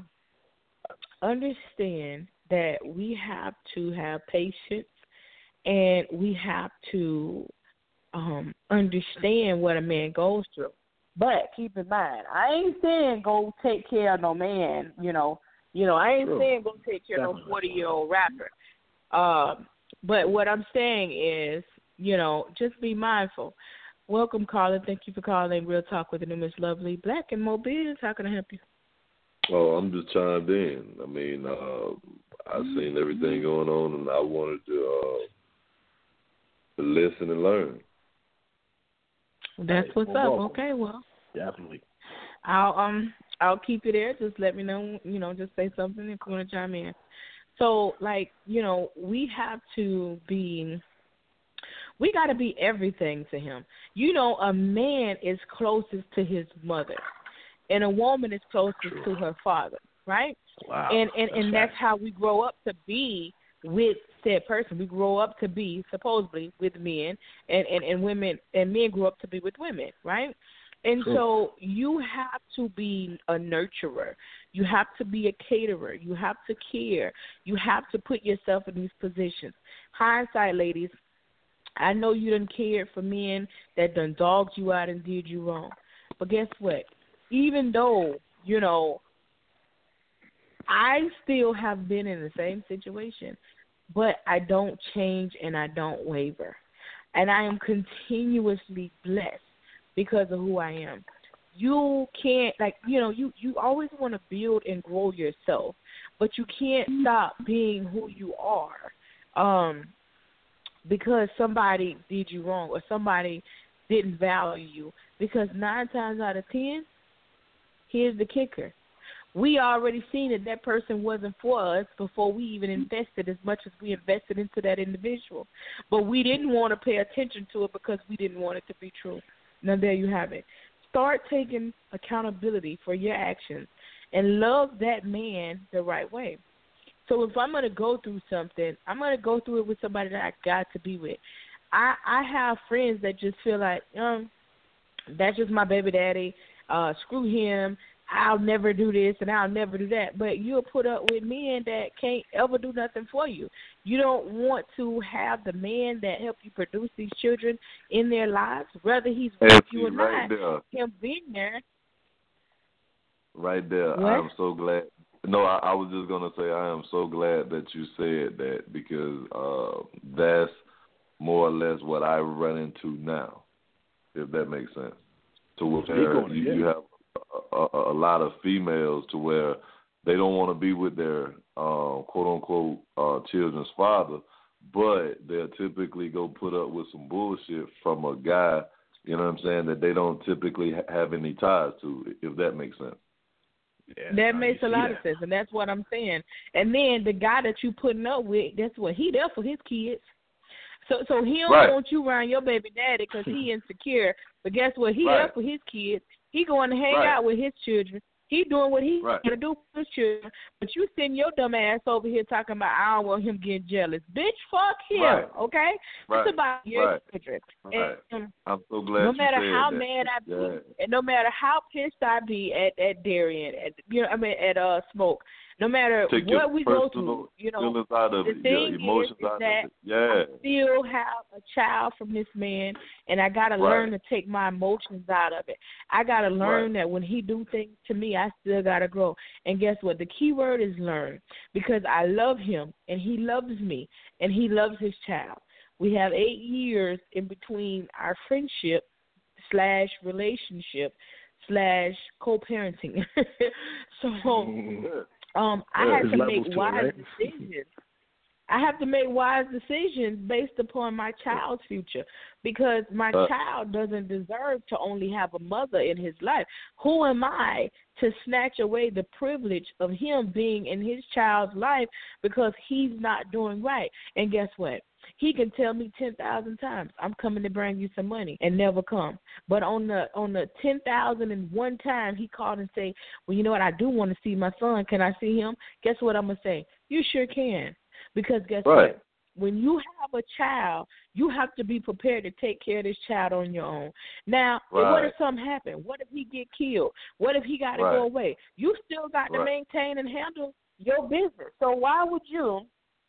understand that we have to have patience, and we have to um, understand what a man goes through. But keep in mind, I ain't saying go take care of no man, you know. You know, I ain't True. saying go take care Definitely. of no forty-year-old rapper. Um, but what I'm saying is, you know, just be mindful. Welcome, caller. Thank you for calling Real Talk with the new Miss Lovely Black and Mobile. How can I help you? Oh, I'm just chimed in. I mean, uh, I've seen everything going on, and I wanted to, uh, to listen and learn. That's what's well, up. welcome. Okay, well, Definitely. I'll um I'll keep you there. Just let me know. You know, just say something if you want to chime in. So, like, you know, we have to be. We got to be everything to him. You know, a man is closest to his mother, and a woman is closest to her father, right? Wow. And and that's and right. that's how we grow up to be with said person. We grow up to be, supposedly, with men, and, and, and women, and men grow up to be with women, right? And True. so you have to be a nurturer. You have to be a caterer. You have to care. You have to put yourself in these positions. Hindsight, ladies, I know you done cared for men that done dogged you out and did you wrong. But guess what? Even though, you know, I still have been in the same situation, but I don't change and I don't waver. And I am continuously blessed because of who I am. You can't, like, you know, you, you always want to build and grow yourself, but you can't stop being who you are um, because somebody did you wrong or somebody didn't value you. Because nine times out of ten, here's the kicker. We already seen that that person wasn't for us before we even invested as much as we invested into that individual. But we didn't want to pay attention to it because we didn't want it to be true. Now, there you have it. Start taking accountability for your actions and love that man the right way. So if I'm going to go through something, I'm going to go through it with somebody that I got to be with. I, I have friends that just feel like, um, that's just my baby daddy. Uh, screw him. I'll never do this and I'll never do that. But you'll put up with men that can't ever do nothing for you. You don't want to have the man that helped you produce these children in their lives, whether he's with F you or right not, there. him being there. Right there. What? I am so glad. No, I, I was just going to say I am so glad that you said that, because uh, that's more or less what I run into now, if that makes sense. To where you, you have a, a, a lot of females to where they don't want to be with their uh, quote-unquote uh, children's father, but they'll typically go put up with some bullshit from a guy, you know what I'm saying, that they don't typically ha- have any ties to, if that makes sense. Yeah, that no, makes you a see lot that. of sense, and that's what I'm saying. And then the guy that you putting up with, that's what he there for his kids. So so he don't Right. want you around your baby daddy because he insecure. But guess what? He Right. there for his kids. He going to hang Right. out with his children. He doing what he Right. going to do for his children. But you send your dumb ass over here talking about I don't want him getting jealous. Bitch, fuck him, Right. okay? Right. It's about your Right. children. Right. And, um, I'm so glad no you matter said how that. mad I be, Yeah. and no matter how pissed I be at at Darian, at you know, I mean at uh Smoke, no matter Take what your we go personal through, you know, feelings out of the it, your thing emotions is, is out that of it. Yeah. I still have a child from this man, and I gotta Right. learn to take my emotions out of it. I gotta learn Right. that when he do things to me, I still gotta grow. And guess what? The key word is learn, because I love him and he loves me and he loves his child. We have eight years in between our friendship slash relationship slash co-parenting. so um, I Yeah, had there's to levels make to it, wise right? decisions. I have to make wise decisions based upon my child's future, because my Uh, child doesn't deserve to only have a mother in his life. Who am I to snatch away the privilege of him being in his child's life because he's not doing right? And guess what? He can tell me ten thousand times, I'm coming to bring you some money, and never come. But on the on the ten thousand and one time he called and say, well, you know what, I do want to see my son. Can I see him? Guess what I'm going to say? You sure can. Because guess Right. what? When you have a child, you have to be prepared to take care of this child on your own. Now, Right. what if something happened? What if he get killed? What if he got to Right. go away? You still got to Right. maintain and handle your business. So why would you,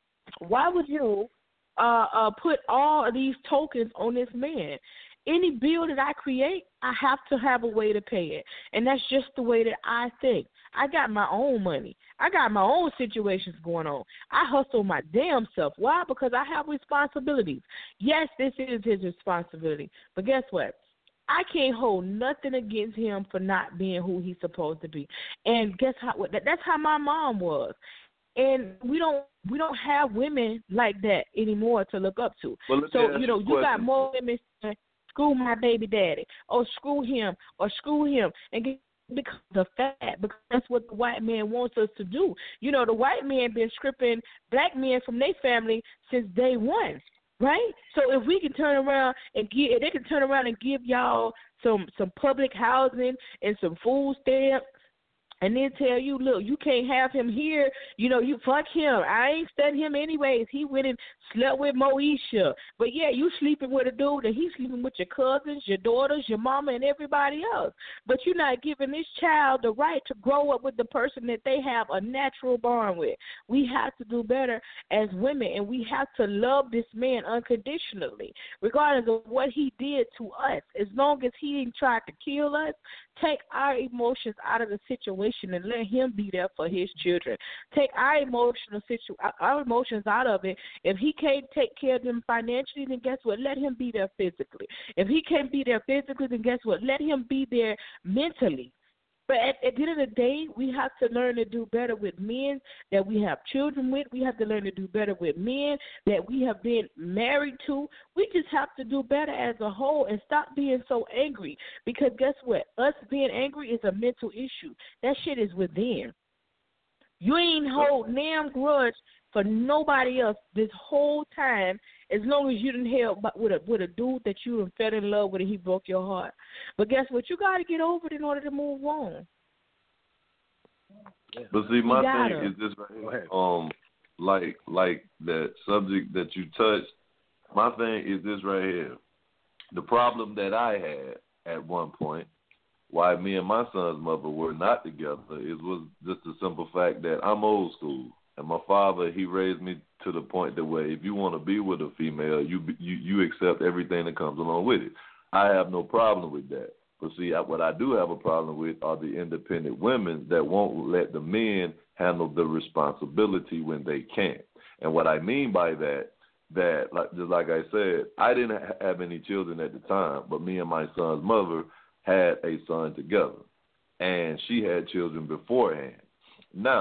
why would you uh, uh, put all of these tokens on this man? Any bill that I create, I have to have a way to pay it. And that's just the way that I think. I got my own money. I got my own situations going on. I hustle my damn self. Why? Because I have responsibilities. Yes, this is his responsibility. But guess what? I can't hold nothing against him for not being who he's supposed to be. And guess how? That's how my mom was. And we don't we don't have women like that anymore to look up to. Well, let me so, ask you know, you a you got question. more women saying, screw my baby daddy, or screw him, or screw him, and get because of fat, because that's what the white man wants us to do. You know, the white man been stripping black men from their family since day one, right? So if we can turn around and give, if they can turn around and give y'all some some public housing and some food stamps, and then tell you, look, you can't have him here. You know, you fuck him. I ain't studying him anyways. He went and slept with Moesha. But, yeah, you sleeping with a dude and he's sleeping with your cousins, your daughters, your mama, and everybody else. But you're not giving this child the right to grow up with the person that they have a natural bond with. We have to do better as women, and we have to love this man unconditionally, regardless of what he did to us. As long as he didn't try to kill us, take our emotions out of the situation and let him be there for his children. Take our emotional situ- our emotions out of it. If he can't take care of them financially, then guess what? Let him be there physically. If he can't be there physically, then guess what? Let him be there mentally. But at, at the end of the day, we have to learn to do better with men that we have children with. We have to learn to do better with men that we have been married to. We just have to do better as a whole and stop being so angry. Because guess what? Us being angry is a mental issue. That shit is within. You ain't hold damn grudge for nobody else this whole time, as long as you didn't held with a with a dude that you done fell in love with and he broke your heart. But guess what? You got to get over it in order to move on. But see, my gotta. thing is this right here. Um, like like that subject that you touched. My thing is this right here. The problem that I had at one point, why me and my son's mother were not together, is was just the simple fact that I'm old school. And my father, he raised me to the point that where if you want to be with a female, you you you accept everything that comes along with it. I have no problem with that. But see, I, what I do have a problem with are the independent women that won't let the men handle the responsibility when they can't. And what I mean by that, that like just like I said, I didn't ha- have any children at the time, but me and my son's mother had a son together, and she had children beforehand. Now,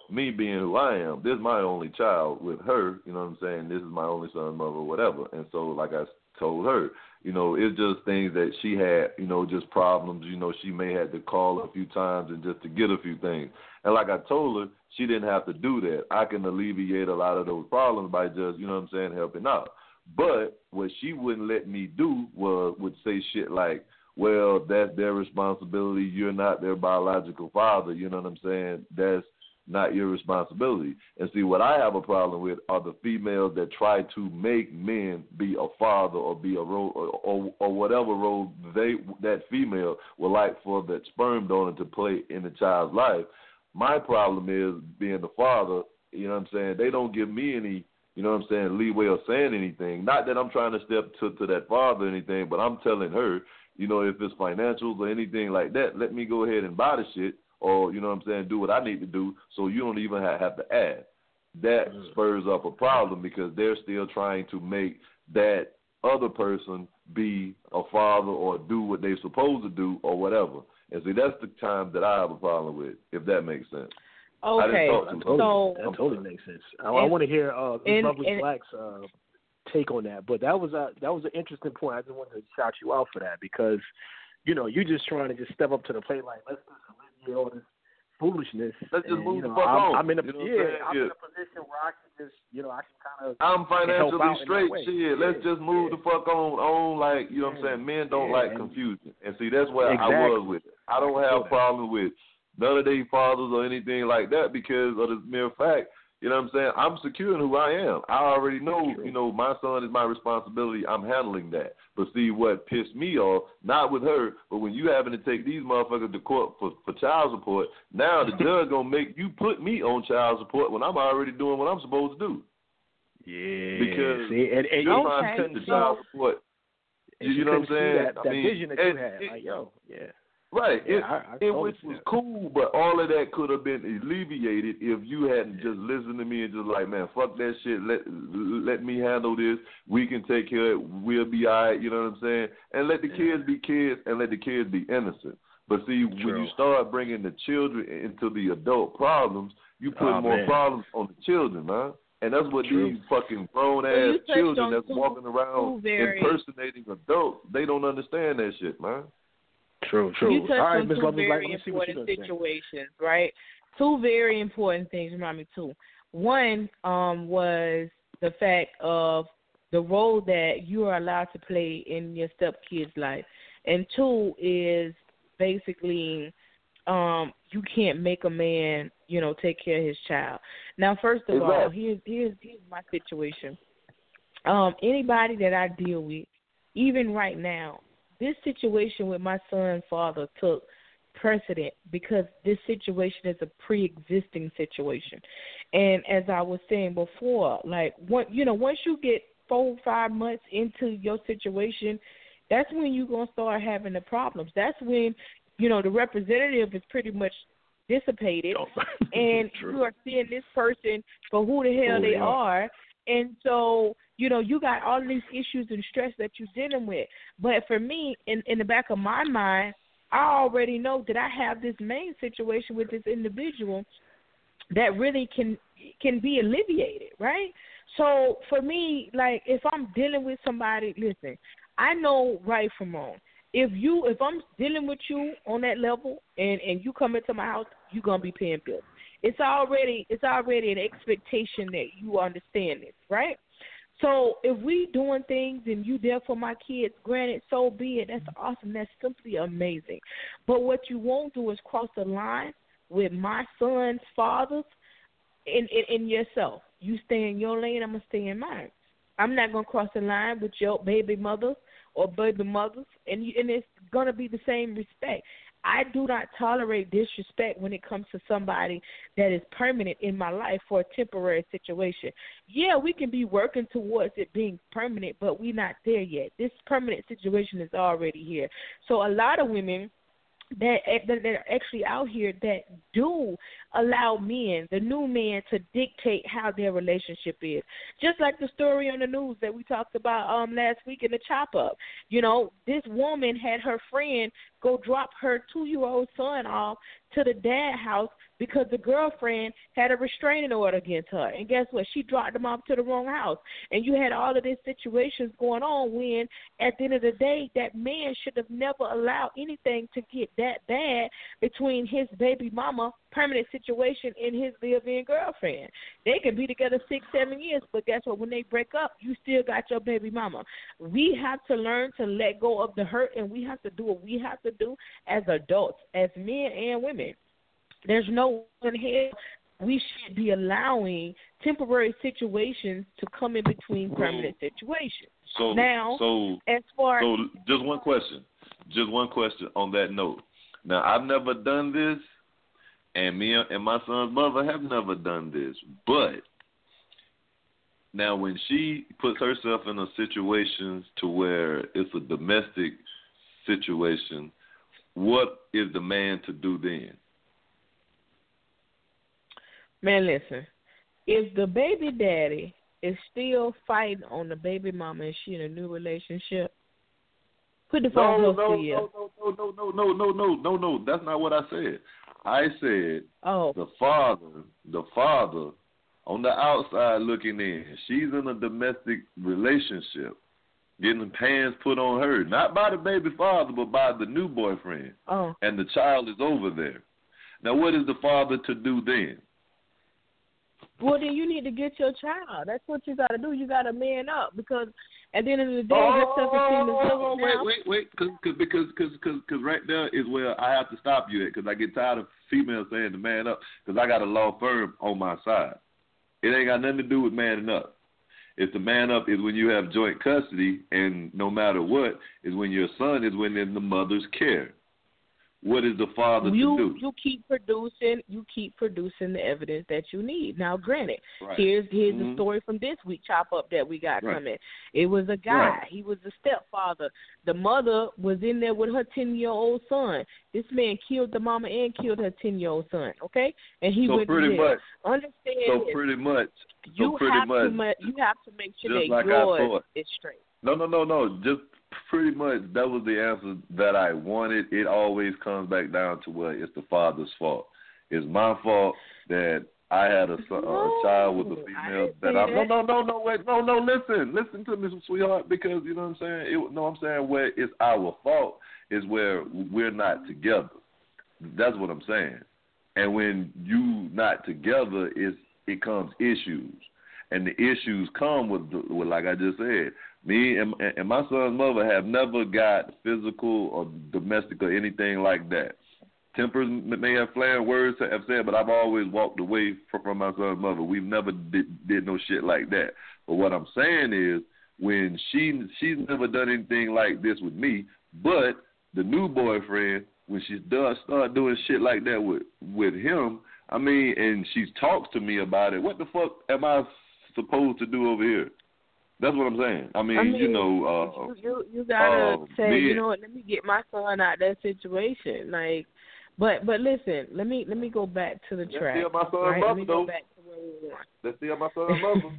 me being who I am, this is my only child with her, you know what I'm saying? This is my only son, mother, or whatever. And so, like I told her, you know, it's just things that she had, you know, just problems. You know, she may have to call a few times and just to get a few things. And like I told her, she didn't have to do that. I can alleviate a lot of those problems by just, you know what I'm saying, helping out. But what she wouldn't let me do was would say shit like, well, that's their responsibility. You're not their biological father. You know what I'm saying? That's not your responsibility. And see, what I have a problem with are the females that try to make men be a father or be a role or, or, or whatever role they that female would like for that sperm donor to play in the child's life. My problem is being the father, you know what I'm saying? They don't give me any, you know what I'm saying, leeway of saying anything. Not that I'm trying to step to, to that father or anything, but I'm telling her, you know, if it's financials or anything like that, let me go ahead and buy the shit or, you know what I'm saying, do what I need to do so you don't even have, have to ask. That mm. spurs up a problem because they're still trying to make that other person be a father or do what they're supposed to do or whatever. And see, that's the time that I have a problem with, if that makes sense. Okay, that totally, so that totally makes sense. I, I want to hear uh, and, Lovely and, Black's uh, take on that, but that was a that was an interesting point. I just wanted to shout you out for that because, you know, you just trying to just step up to the plate like let's do all this foolishness. Let's just and, move you know, the fuck I'm, on. I'm in a you know yeah, I'm yeah. in a position where I can just you know I can kind of I'm financially straight. Shit, yeah, let's just move yeah. the fuck on on like you know what I'm saying. Men don't yeah, like confusion, and see that's where exactly. I was with it. I don't have a problem with none of these fathers or anything like that because of the mere fact. You know what I'm saying? I'm secure in who I am. I already know, you know, my son is my responsibility. I'm handling that. But see, what pissed me off, not with her, but when you having to take these motherfuckers to court for, for child support, now the judge going to make you put me on child support when I'm already doing what I'm supposed to do. Yeah. Because see, and, and, you're okay. trying to cut the child support. You, you know what I'm saying? That, that I mean, vision that you and, had. It, like, yo, yeah. Right, yeah, it, I, I it totally which was cool, but all of that could have been alleviated if you hadn't just listened to me and just like, man, fuck that shit. Let let me handle this. We can take care of it. We'll be all right. You know what I'm saying? And let the yeah. kids be kids and let the kids be innocent. But see, True. when you start bringing the children into the adult problems, you put oh, more man. problems on the children, man. And that's what True. these fucking grown ass so children that's two, walking around very... impersonating adults, they don't understand that shit, man. True, true. You touched All right, on Miz two Lovely Black, very let me see what important you're situations, right? Two very important things remind me too. One um, was the fact of the role that you are allowed to play in your stepkid's life, and two is basically um, you can't make a man, you know, take care of his child. Now, first of exactly. all, here's here's here's my situation. Um, anybody that I deal with, even right now. This situation with my son's father took precedent because this situation is a pre-existing situation. And as I was saying before, like, what, you know, once you get four, five months into your situation, that's when you're going to start having the problems. That's when, you know, the representative is pretty much dissipated Oh, and true. you are seeing this person for who the hell Who they they are. are. And so, you know, you got all these issues and stress that you're dealing with. But for me, in, in the back of my mind, I already know that I have this main situation with this individual that really can can be alleviated, right? So for me, like, if I'm dealing with somebody, listen, I know right from wrong. If you, if I'm dealing with you on that level and, and you come into my house, you're going to be paying bills. It's already it's already an expectation that you understand this, right? So if we doing things and you there for my kids, granted, so be it. That's awesome. That's simply amazing. But what you won't do is cross the line with my son's fathers in, in, in yourself. You stay in your lane, I'm going to stay in mine. I'm not going to cross the line with your baby mother or baby mothers, and, you, and it's going to be the same respect. I do not tolerate disrespect when it comes to somebody that is permanent in my life for a temporary situation. Yeah, we can be working towards it being permanent, but we're not there yet. This permanent situation is already here. So a lot of women that, that, that are actually out here that do allow men, the new men, to dictate how their relationship is. Just like the story on the news that we talked about um last week in the chop up. You know, this woman had her friend go drop her two-year-old son off to the dad house because the girlfriend had a restraining order against her. And guess what? She dropped them off to the wrong house. And you had all of these situations going on when, at the end of the day, that man should have never allowed anything to get that bad between his baby mama, permanent situation, and his live-in girlfriend. They can be together six, seven years, but guess what? When they break up, you still got your baby mama. We have to learn to let go of the hurt, and we have to do what we have to do as adults, as men and women. There's no one here. We should be allowing temporary situations to come in between permanent situations. So now, so, as far so just one question, just one question on that note. Now, I've never done this, and me and my son's mother have never done this. But now, when she puts herself in a situation to where it's a domestic situation, what is the man to do then? Man, listen, if the baby daddy is still fighting on the baby mama and she in a new relationship, put the phone no, close no, to you. No, no, no, no, no, no, no, no, no. That's not what I said. I said oh. the father, the father on the outside looking in. She's in a domestic relationship, getting hands put on her, not by the baby father, but by the new boyfriend. Oh. And the child is over there. Now, what is the father to do then? Well, then you need to get your child. That's what you got to do. You got to man up because at the end of the day, oh, your self-esteem is oh, low. wait, now. wait, wait, cause, cause, because cause, cause, cause right there is where I have to stop you at because I get tired of females saying to man up because I got a law firm on my side. It ain't got nothing to do with manning up. If the man up is when you have joint custody and no matter what, is when your son is within the mother's care. What is the father you, to do? You keep producing. You keep producing the evidence that you need. Now, granted, right. here's here's mm-hmm. the story from this week chop up that we got right. coming. It was a guy. Right. He was a stepfather. The mother was in there with her ten year old son. This man killed the mama and killed her ten year old son. Okay, and he so went pretty to jail. much. Understand? So this. pretty much. So you pretty have much. to. You have to make sure Just that like yours is straight. No, no, no, no. Just pretty much that was the answer that I wanted. It always comes back down to where it's the father's fault. It's my fault that I had a, son, no, a child with a female that I no, no, no, no, wait, no, no. Listen, listen to me, sweetheart, because you know what I'm saying. It, no, I'm saying where it's our fault is where we're not together. That's what I'm saying. And when you not together, it's it comes issues, and the issues come with, the, with like I just said. Me and, and my son's mother have never got physical or domestic or anything like that. Tempers may have flaring words to have said, but I've always walked away from, from my son's mother. We've never did, did no shit like that. But what I'm saying is when she she's never done anything like this with me, but the new boyfriend, when she does start doing shit like that with, with him, I mean, and she talks to me about it, what the fuck am I supposed to do over here? That's what I'm saying. I mean, I mean you know, uh, you, you you gotta uh, say, me, you know what? Let me get my son out of that situation. Like, but but listen, let me let me go back to the let's track. see my son's right? mother, let me go though. back to where we were. Let's see my son's mother.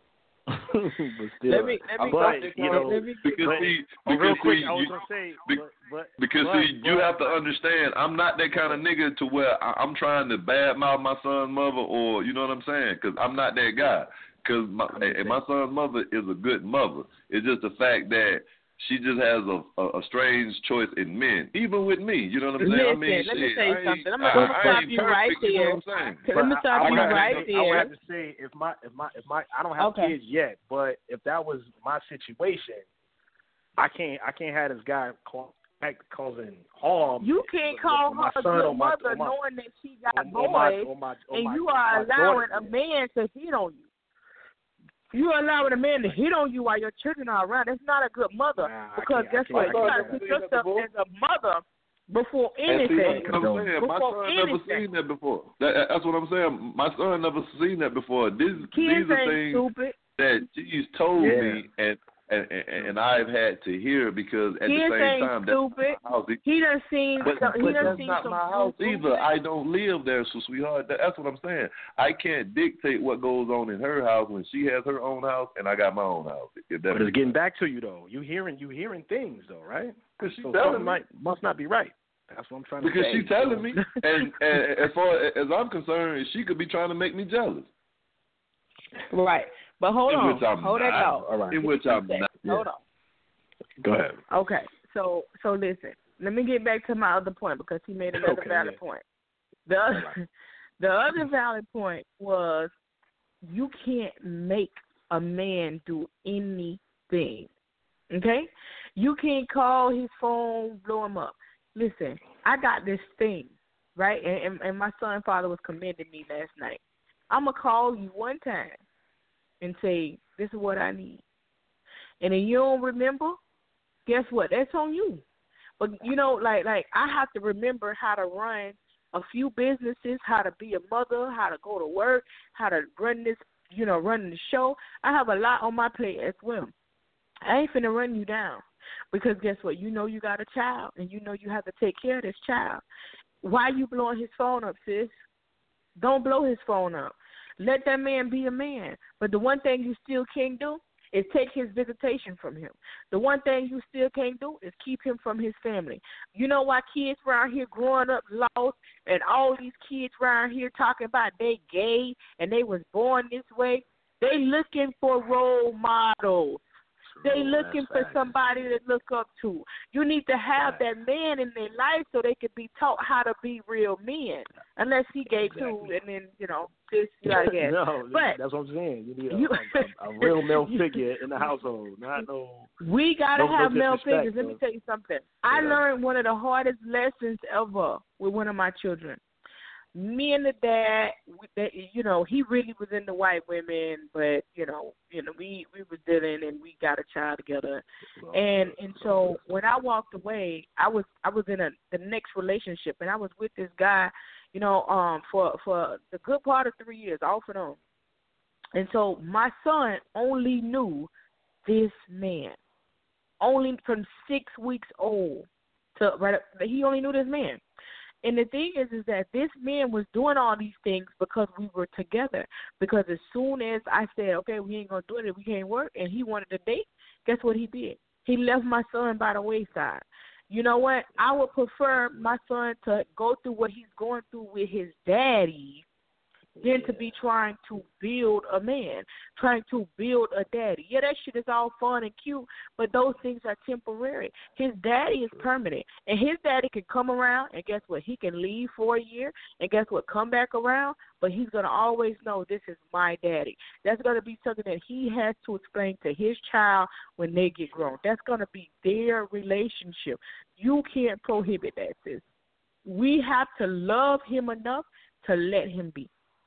but still, let me let me but, go. You know, let me because but, see, oh, because real quick, see, I was you, gonna say, be, but, but, because but, see, but, you have to understand, I'm not that kind of nigga to where I, I'm trying to badmouth my son's mother, or you know what I'm saying? Because I'm not that guy. Because my, and my son's mother is a good mother. It's just the fact that she just has a, a, a strange choice in men, even with me. You know what I'm saying? Listen, I mean, let shit, me tell you I something. I'm I, gonna I stop ain't you perfect, right you know there. what I'm saying? Let me stop I, you I would right have, there. I would have to say if my if my if my I don't have okay. kids yet, but if that was my situation, I can't I can't have this guy call, causing harm. You can't call her a good mother my, knowing that she got on, boys, on my, on my, on and my, you are allowing a man to hit on you. You're allowing a man to hit on you while your children are around. That's not a good mother. Nah, because guess what? You got to put yourself as a mother before anything. And see, that's what I'm saying. My son anything. never seen that before. That, that's what I'm saying. My son never seen that before. These, Kids these are ain't things stupid. that she's told yeah. me, and And, and and I've had to hear it because at Kids the same ain't time, stupid. that's my house. He done seen. But, so, he but done that's seen not some my house stupid. either. I don't live there, so sweetheart. That, that's what I'm saying. I can't dictate what goes on in her house when she has her own house and I got my own house. If that But it's getting back to you though. You hearing you hearing things though, right? Because she's so telling something me. might must not be right. That's what I'm trying to Because say. she's telling me, and, and as far as I'm concerned, she could be trying to make me jealous. Right, but hold in on, which I'm hold not. that thought. All right. In which I'm not. Hold on. Go ahead. Okay, so so listen. Let me get back to my other point because he made another Okay, valid yeah. point. The right. the other valid point was you can't make a man do anything. Okay, you can't call his phone, blow him up. Listen, I got this thing, right? And, and, and my son and father was commending me last night. I'm going to call you one time and say, this is what I need. And if you don't remember, guess what? That's on you. But, you know, like, like I have to remember how to run a few businesses, how to be a mother, how to go to work, how to run this, you know, run the show. I have a lot on my plate as well. I ain't finna run you down because guess what? You know you got a child and you know you have to take care of this child. Why you blowing his phone up, sis? Don't blow his phone up. Let that man be a man. But the one thing you still can't do is take his visitation from him. The one thing you still can't do is keep him from his family. You know why kids around here growing up lost and all these kids around here talking about they gay and they was born this way? They looking for role models. They looking for somebody to look up to. You need to have that man in their life so they can be taught how to be real men. Unless he gay exactly. too, and then you know, this you gotta get. No, but that's what I'm saying. You need a, you, a, a, a real male figure in the household, not no. We gotta no, have no male figures. though. Let me tell you something. I yeah. learned one of the hardest lessons ever with one of my children. Me and the dad, we, they, you know, he really was into white women, but you know, you know, we we was dealing and we got a child together, and and so when I walked away, I was I was in a the next relationship, and I was with this guy, you know, um, for for the good part of three years, off and on, and so my son only knew this man, only from six weeks old to right, he only knew this man. And the thing is, is that this man was doing all these things because we were together. Because as soon as I said, okay, we ain't going to do it, we can't work, and he wanted to date, guess what he did? He left my son by the wayside. You know what? I would prefer my son to go through what he's going through with his daddy than to be trying to build a man, trying to build a daddy. Yeah, that shit is all fun and cute, but those things are temporary. His daddy is permanent, and his daddy can come around, and guess what? He can leave for a year, and guess what? Come back around, but he's going to always know this is my daddy. That's going to be something that he has to explain to his child when they get grown. That's going to be their relationship. You can't prohibit that, sis. We have to love him enough to let him be.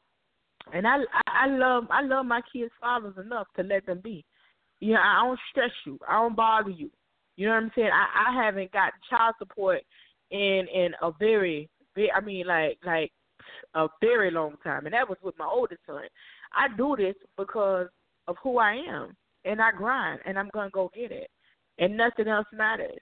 And I, I love I love my kids' fathers enough to let them be. You know, I don't stress you. I don't bother you. You know what I'm saying? I, I haven't got child support in in a very, very I mean like like a very long time, and that was with my oldest son. I do this because of who I am, and I grind, and I'm gonna go get it, and nothing else matters.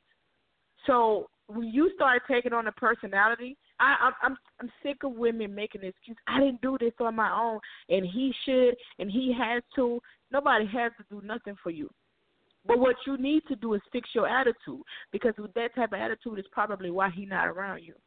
So when you start taking on a personality, I, I'm I'm I'm sick of women making an excuse. I didn't do this on my own, and he should, and he has to. Nobody has to do nothing for you. But what you need to do is fix your attitude, because with that type of attitude is probably why he's not around you.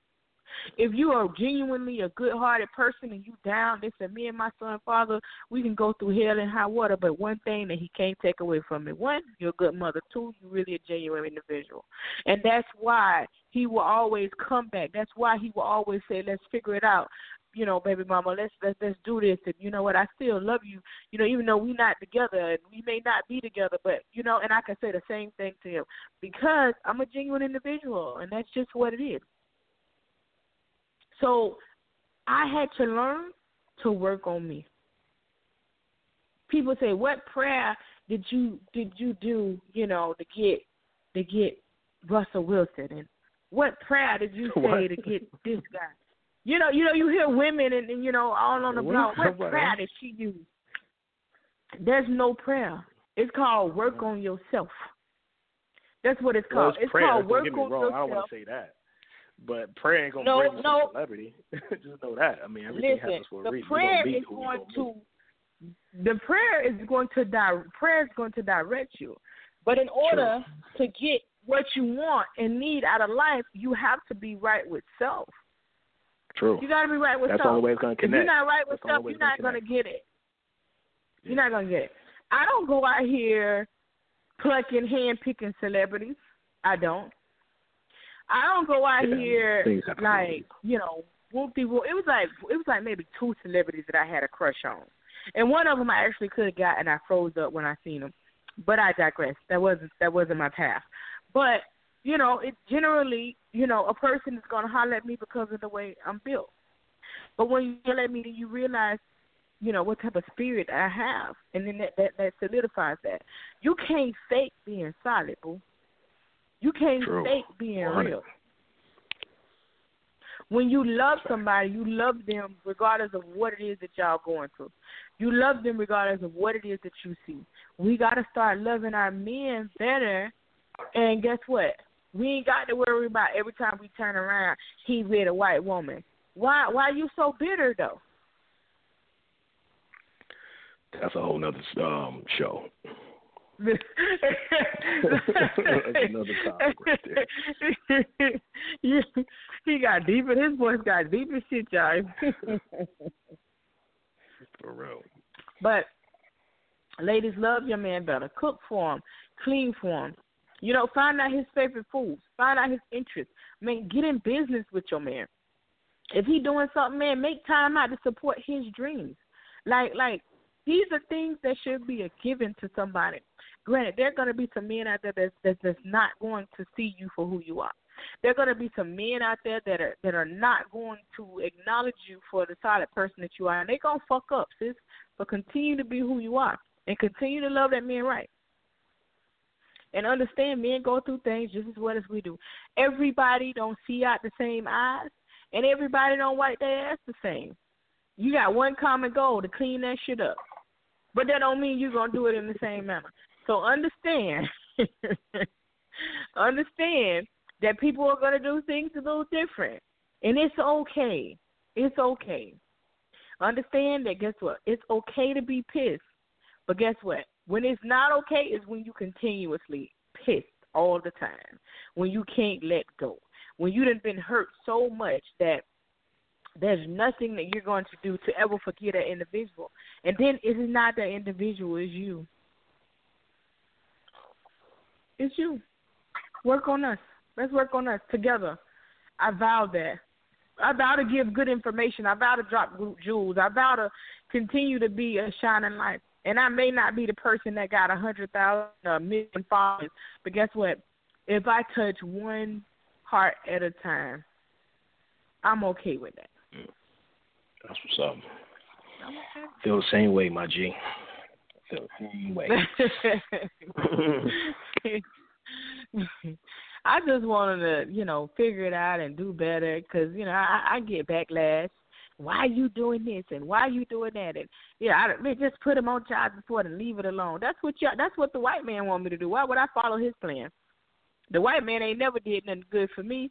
If you are genuinely a good-hearted person and you down, listen, me and my son, father, we can go through hell and high water, but one thing that he can't take away from me, one, you're a good mother. Two, you're really a genuine individual. And that's why he will always come back. That's why he will always say, let's figure it out. You know, baby mama, let's, let's let's do this. And you know what, I still love you, you know, even though we're not together and we may not be together, but, you know, and I can say the same thing to him because I'm a genuine individual, and that's just what it is. So I had to learn to work on me. People say, what prayer did you did you do, you know, to get to get Russell Wilson? And what prayer did you say what? to get this guy? You know, you know, you hear women and, and you know, all on the block. What prayer did she use? There's no prayer. It's called work on yourself. That's what it's well, called. It's, it's prayer. called Don't work get me on wrong. yourself. I don't want to say that. But prayer ain't going to no, bring you no. some celebrity. Just know that. I mean, everything Listen, happens for a the reason. prayer meet is who going we to, meet. the prayer is going to, di- prayer is going to direct you. But in order True. to get what you want and need out of life, you have to be right with self. True. You got to be right with That's self. the only way it's going to connect. If you're not right with That's self, you're not going to get it. Yeah. You're not going to get it. I don't go out here plucking, hand-picking celebrities. I don't. I don't go out yeah, here like, you know, whoop-de whoop. It was like it was like maybe two celebrities that I had a crush on. And one of them I actually could have got, and I froze up when I seen them. But I digress. That wasn't that wasn't my path. But, you know, it generally, you know, a person is going to holler at me because of the way I'm built. But when you holler at me, then you realize, you know, what type of spirit I have. And then that, that, that solidifies that. You can't fake being solid, boo. You can't True. fake being one hundred real. When you love somebody, you love them regardless of what it is that y'all going through. You love them regardless of what it is that you see. We got to start loving our men better, and guess what? We ain't got to worry about every time we turn around, he with a white woman. Why Why are you so bitter, though? That's a whole nother um, show. That's another topic right there. Yeah, he got deep, and his voice got deep as shit, y'all. For real. But ladies, love your man better. Cook for him, clean for him. You know, find out his favorite foods. Find out his interests. I mean, get in business with your man. If he doing something, man, make time out to support his dreams. Like, like. These are things that should be a given to somebody. Granted, there are going to be some men out there that's, that's, that's not going to see you for who you are. There are going to be some men out there that are that are not going to acknowledge you for the solid person that you are. And they're going to fuck up, sis. But continue to be who you are. And continue to love that man right. And understand men go through things just as well as we do. Everybody don't see out the same eyes. And everybody don't wipe their ass the same. You got one common goal, to clean that shit up. But that don't mean you're going to do it in the same manner. So understand, understand that people are going to do things a little different. And it's okay. It's okay. Understand that, guess what? It's okay to be pissed. But guess what? When it's not okay is when you continuously pissed all the time. When you can't let go. When you done been hurt so much that there's nothing that you're going to do to ever forget that individual. And then it's not that individual, it's you. It's you. Work on us. Let's work on us together. I vow that. I vow to give good information. I vow to drop jewels. I vow to continue to be a shining light. And I may not be the person that got a hundred thousand, a million followers, but guess what? If I touch one heart at a time, I'm okay with that. That's what's up. Feel the same way, my G. Feel the same way. I just wanted to, you know, figure it out and do better because, you know, I, I get backlash. Why are you doing this and why are you doing that? And yeah, I man, just put him on child support and leave it alone. That's what you. That's what the white man want me to do. Why would I follow his plan? The white man ain't never did nothing good for me.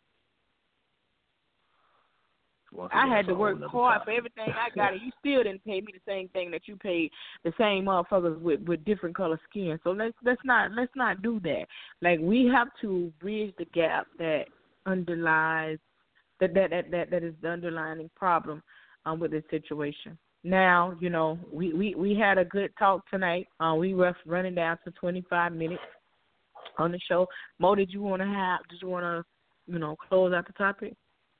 Well, I had to work hard for everything I got, and you still didn't pay me the same thing that you paid the same motherfuckers with, with different color skin. So let's let's not let's not do that. Like, we have to bridge the gap that underlies that that that that, that is the underlying problem um, with this situation. Now, you know, we, we, we had a good talk tonight. Uh, we were running down to twenty-five minutes on the show. Mo, did you want to have? Did you want to, you know, close out the topic?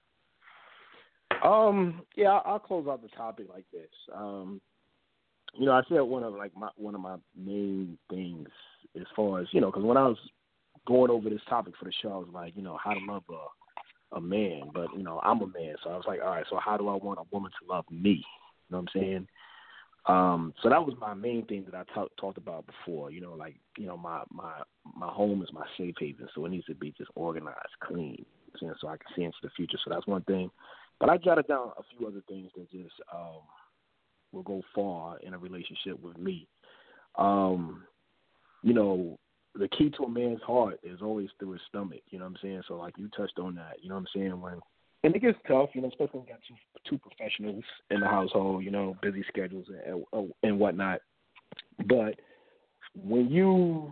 Um, yeah, I'll, I'll close out the topic like this. Um, you know, I said one of like my one of my main things as far as, you know, because when I was going over this topic for the show, I was like, you know, how to love a a man, but you know, I'm a man, so I was like, all right, so how do I want a woman to love me? You know what I'm saying? Um, so that was my main thing that I talk, talked about before. You know, like, you know, my my my home is my safe haven, so it needs to be just organized, clean, you know, so I can see into the future. So that's one thing. But I jotted down a few other things that just um, will go far in a relationship with me. Um, you know, the key to a man's heart is always through his stomach. You know what I'm saying? So like you touched on that. You know what I'm saying? When and it gets tough, you know, especially when you got two two professionals in the household. You know, busy schedules and and whatnot. But when you,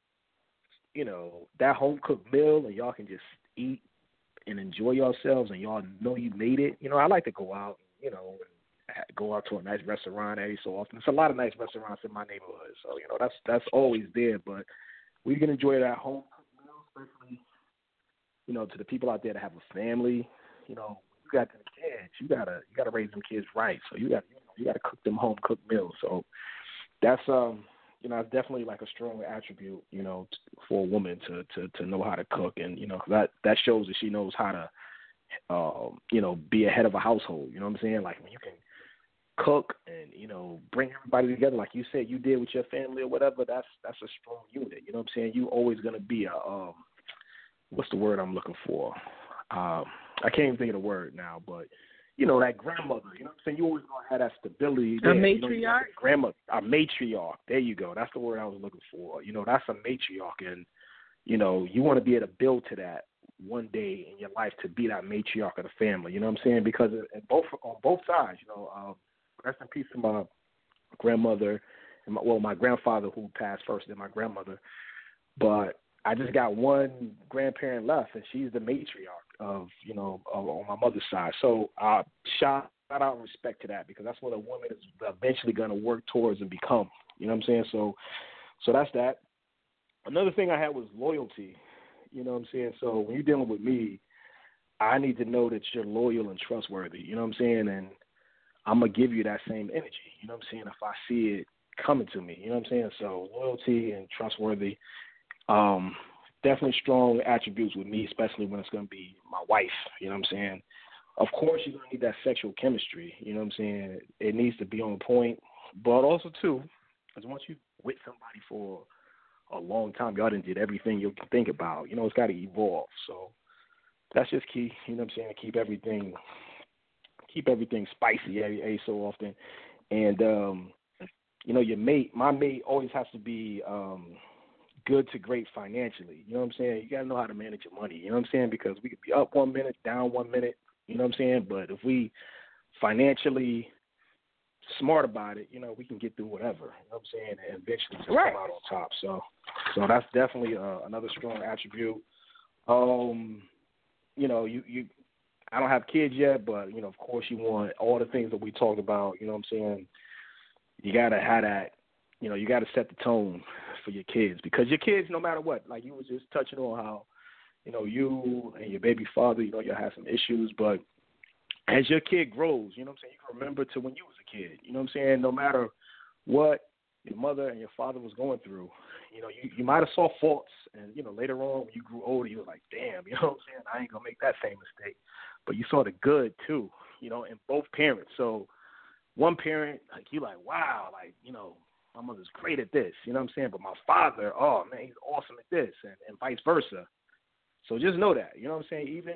you know, that home cooked meal and y'all can just eat and enjoy yourselves and y'all know you made it. You know, I like to go out, you know, and go out to a nice restaurant every so often. There's a lot of nice restaurants in my neighborhood, so you know that's that's always there. But we can enjoy that home cooked meal, especially, you know, to the people out there that have a family. You know, you got them kids, you gotta you gotta raise them kids right. So you got you, know, you gotta cook them home cooked meals. So that's um. You know, it's definitely like a strong attribute, you know, t- for a woman to, to, to know how to cook. And, you know, that, that shows that she knows how to, um, you know, be a head of a household. You know what I'm saying? Like when you can cook and, you know, bring everybody together, like you said you did with your family or whatever, that's that's a strong unit. You know what I'm saying? You always going to be a, um, what's the word I'm looking for? Um, I can't even think of the word now, but, you know, that grandmother, you know what I'm saying? You always going to have that stability there. A matriarch? You know, grandmother, a matriarch. There you go. That's the word I was looking for. You know, that's a matriarch. And, you know, you want to be able to build to that one day in your life to be that matriarch of the family. You know what I'm saying? Because in both, on both sides, you know, um, rest in peace to my grandmother, and my, well, my grandfather who passed first, then my grandmother. But I just got one grandparent left, and she's the matriarch of, you know, of, on my mother's side. So uh, shout out and respect to that, because that's what a woman is eventually going to work towards and become. You know what I'm saying? So, so that's that. Another thing I had was loyalty. You know what I'm saying? So when you're dealing with me, I need to know that you're loyal and trustworthy. You know what I'm saying? And I'm going to give you that same energy. You know what I'm saying? If I see it coming to me. You know what I'm saying? So loyalty and trustworthy. Um, definitely strong attributes with me, especially when it's going to be my wife. You know what I'm saying? Of course, you're going to need that sexual chemistry. You know what I'm saying? It needs to be on point. But also, too, because once you with somebody for a long time, y'all done did everything you can think about. You know, it's got to evolve. So that's just key. You know what I'm saying? Keep everything, keep everything spicy every, every so often. And, um, you know, your mate, my mate always has to be um, – good to great financially. You know what I'm saying? You got to know how to manage your money. You know what I'm saying? Because we could be up one minute, down one minute. You know what I'm saying? But if we financially smart about it, you know, we can get through whatever. You know what I'm saying? And eventually just right. come out on top. So, so that's definitely uh, another strong attribute. Um, you know, you, you, I don't have kids yet, but, you know, of course you want all the things that we talked about. You know what I'm saying? You got to have that. You know, you got to set the tone for your kids, because your kids, no matter what, like you were just touching on how, you know, you and your baby father, you know, you'll have some issues, but as your kid grows, you know what I'm saying, you can remember to when you was a kid. You know what I'm saying? No matter what your mother and your father was going through, you know, you, you might have saw faults, and, you know, later on when you grew older, you were like, damn, you know what I'm saying? I ain't going to make that same mistake. But you saw the good, too, you know, in both parents. So one parent, like, you like, wow, like, you know, my mother's great at this, you know what I'm saying? But my father, oh, man, he's awesome at this, and, and vice versa. So just know that, you know what I'm saying? Even,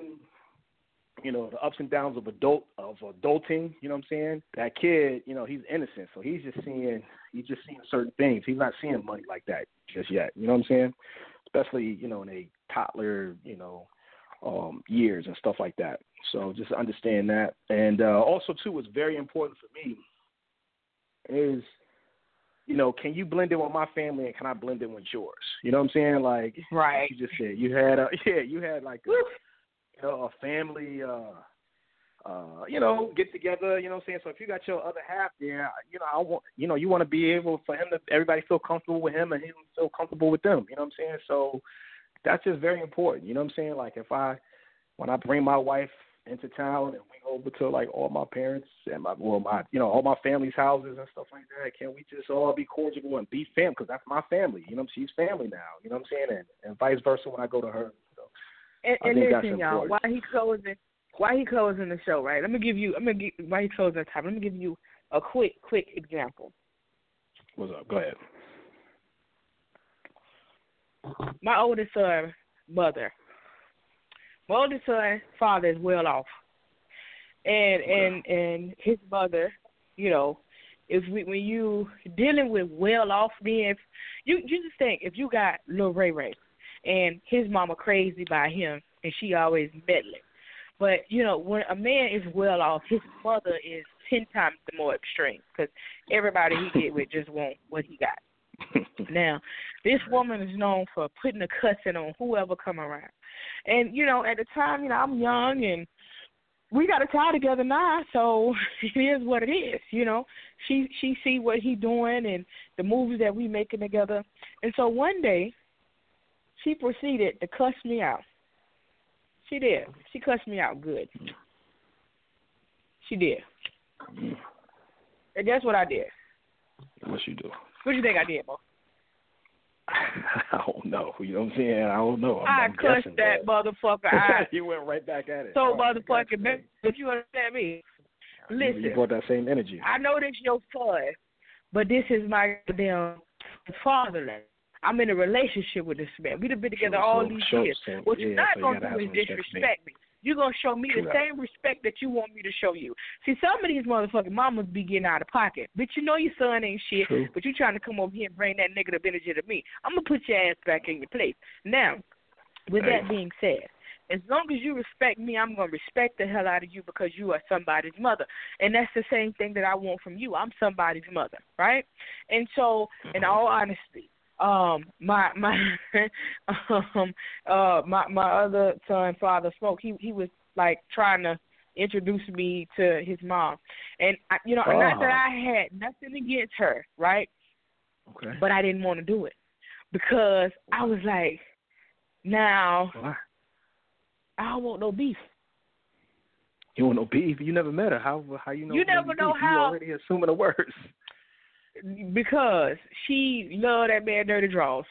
you know, the ups and downs of adult of adulting, you know what I'm saying? That kid, you know, he's innocent, so he's just seeing he's just seeing certain things. He's not seeing money like that just yet, you know what I'm saying? Especially, you know, in a toddler, you know, um, years and stuff like that. So just understand that. And uh, also, too, what's very important for me is, you know, can you blend in with my family, and can I blend in with yours? You know what I'm saying? Like, right. like you just said, you had a yeah, you had like a, you know, a family, uh, uh, you know, get together. You know what I'm saying? So if you got your other half there, you know, I want, you know, you want to be able for him to everybody feel comfortable with him, and him feel comfortable with them. You know what I'm saying? So that's just very important. You know what I'm saying? Like if I, when I bring my wife into town and we go over to like all my parents and my, well, my, you know, all my family's houses and stuff like that, can we just all be cordial and be family? Because that's my family. You know, she's family now. You know what I'm saying? And, and vice versa when I go to her. So and and listen, y'all, while he closing, while he closing the show, right? Let me give you, I'm gonna give, while he closing the time, let me give you a quick, quick example. What's up? Go ahead. My oldest son, mother. My oldest son, father is well off, and and and his mother, you know, if we, when you dealing with well-off men, you you just think if you got Lil Ray Ray and his mama crazy by him and she always meddling. But, you know, when a man is well-off, his mother is ten times the more extreme because everybody he get with just want what he got. Now, this woman is known for putting a cussing on whoever come around. And, you know, at the time, you know, I'm young and we got a tie together now, so it is what it is, you know. She she see what he doing and the movies that we making together. And so one day, she proceeded to cuss me out. She did. She cussed me out good. She did. And that's what I did. What you do? What do you think I did, Mo? I don't know. You know what I'm saying? I don't know. I'm, I I'm cussed guessing, that but... motherfucker out. You went right back at it. So oh, motherfucking bad. But you understand me? Listen. You brought that same energy. I know this your son, but this is my damn fatherland. I'm in a relationship with this man. We've been together sure, all so, these sure, years. so, What you're yeah, not so going you to do is disrespect me. me. You're going to show me True the that. same respect that you want me to show you. See, some of these motherfucking mamas be getting out of pocket. But you know your son ain't shit, True. but you trying to come over here and bring that negative energy to me. I'm going to put your ass back in your place. Now, with hey. that being said, as long as you respect me, I'm going to respect the hell out of you because you are somebody's mother. And that's the same thing that I want from you. I'm somebody's mother, right? And so, in all honesty, um, my my um uh my my other son, Father Smoke, he he was like trying to introduce me to his mom, and I, you know, oh. not that I had nothing against her, right? Okay. But I didn't want to do it because I was like, now. Why? I don't want no beef. You want no beef? You never met her. How how you know? You never know beef? how. You already assuming the words. Because she loved that man dirty draws,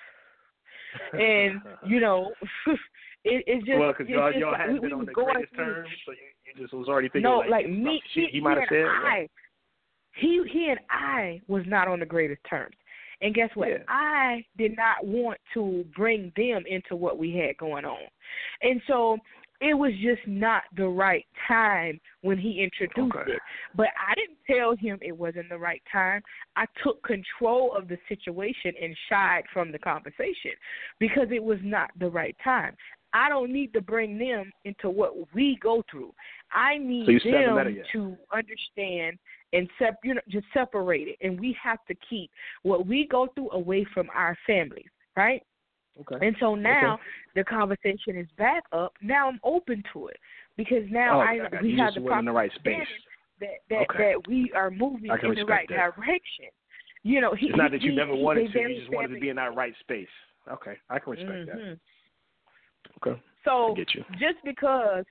and you know, it, it's just well, because y'all just, y'all hadn't we, been we on the going greatest through, terms, so you, you just was already thinking. No, like, like me, she, he, he might have he said. and What? I, he he and I was not on the greatest terms, and guess what? Yeah. I did not want to bring them into what we had going on, and so. It was just not the right time when he introduced okay. it. But I didn't tell him it wasn't the right time. I took control of the situation and shied from the conversation because it was not the right time. I don't need to bring them into what we go through. I need so them to understand and sep- you know, just separate it. And we have to keep what we go through away from our families, right? Okay. And so now okay. the conversation is back up. Now I'm open to it because now oh, I okay. we you have just the were in the right space. That that, okay. that we are moving in the right that. direction. You know, he, it's not he, that you he, never he, wanted he, to. You just wanted to be in that right space. Okay, I can respect mm-hmm. that. Okay. So I get you. just because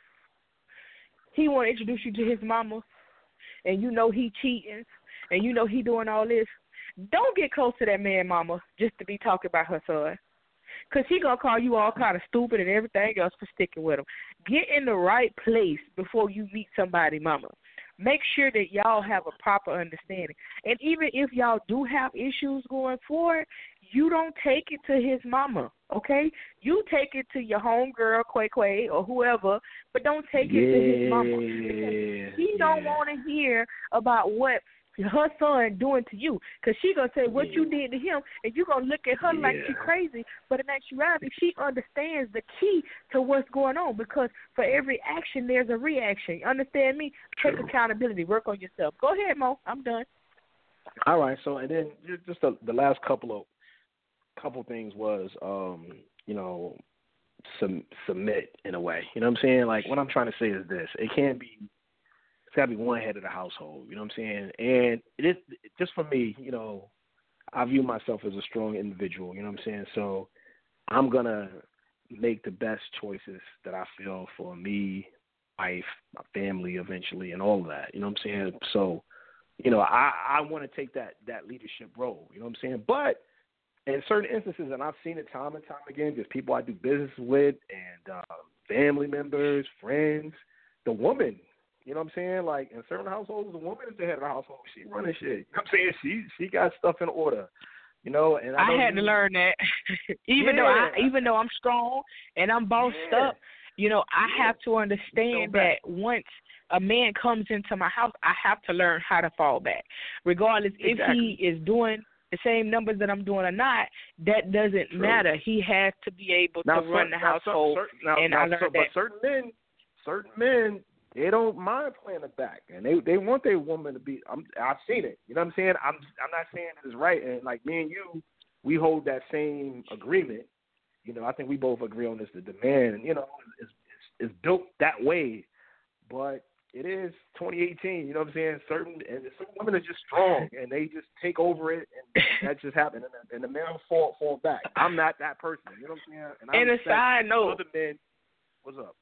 he want to introduce you to his mama, and you know he cheating, and you know he doing all this, don't get close to that man, mama, just to be talking about her son. Because he going to call you all kind of stupid and everything else for sticking with him. Get in the right place before you meet somebody, mama. Make sure that y'all have a proper understanding. And even if y'all do have issues going forward, you don't take it to his mama, okay? You take it to your homegirl, Quay Quay, or whoever, but don't take yeah, it to his mama. Because he yeah. don't want to hear about what her son doing to you, because she going to say what yeah. you did to him, and you going to look at her yeah. like she crazy, but in actuality, she understands the key to what's going on, because for every action, there's a reaction. You understand me? Take True. accountability. Work on yourself. Go ahead, Mo. I'm done. All right, so, and then just the, the last couple of couple things was, um, you know, sum, submit in a way. You know what I'm saying? Like, what I'm trying to say is this. It can't be got to be one head of the household, you know what I'm saying? And it is, just for me, you know, I view myself as a strong individual, you know what I'm saying? So I'm going to make the best choices that I feel for me, wife, my family eventually, and all of that, you know what I'm saying? So, you know, I, I want to take that, that leadership role, you know what I'm saying? But in certain instances, and I've seen it time and time again, just people I do business with and uh, family members, friends, the woman, you know what I'm saying? Like, in certain households, the woman is the head of the household. She running shit. You know what I'm saying? She she got stuff in order. You know, and I, I know had you, to learn that. even yeah. though I even though I'm strong and I'm bossed yeah. up, you know, I yeah. have to understand that once a man comes into my house, I have to learn how to fall back. Regardless exactly. if he is doing the same numbers that I'm doing or not, that doesn't True. matter. He has to be able now, to run the household. Certain, now, and now, I learned so, that. But certain men, certain men, they don't mind playing it back, and they they want their woman to be. I'm, I've seen it. You know what I'm saying? I'm I'm not saying it's right. And like me and you, we hold that same agreement. You know, I think we both agree on this. The demand, you know, is is built that way. But it is twenty eighteen. You know what I'm saying? Certain and some women are just strong, and they just take over it, and that just happened. And the, and the men fall fall back. I'm not that person. You know what I'm saying? And, I and a side note, other men. What's up?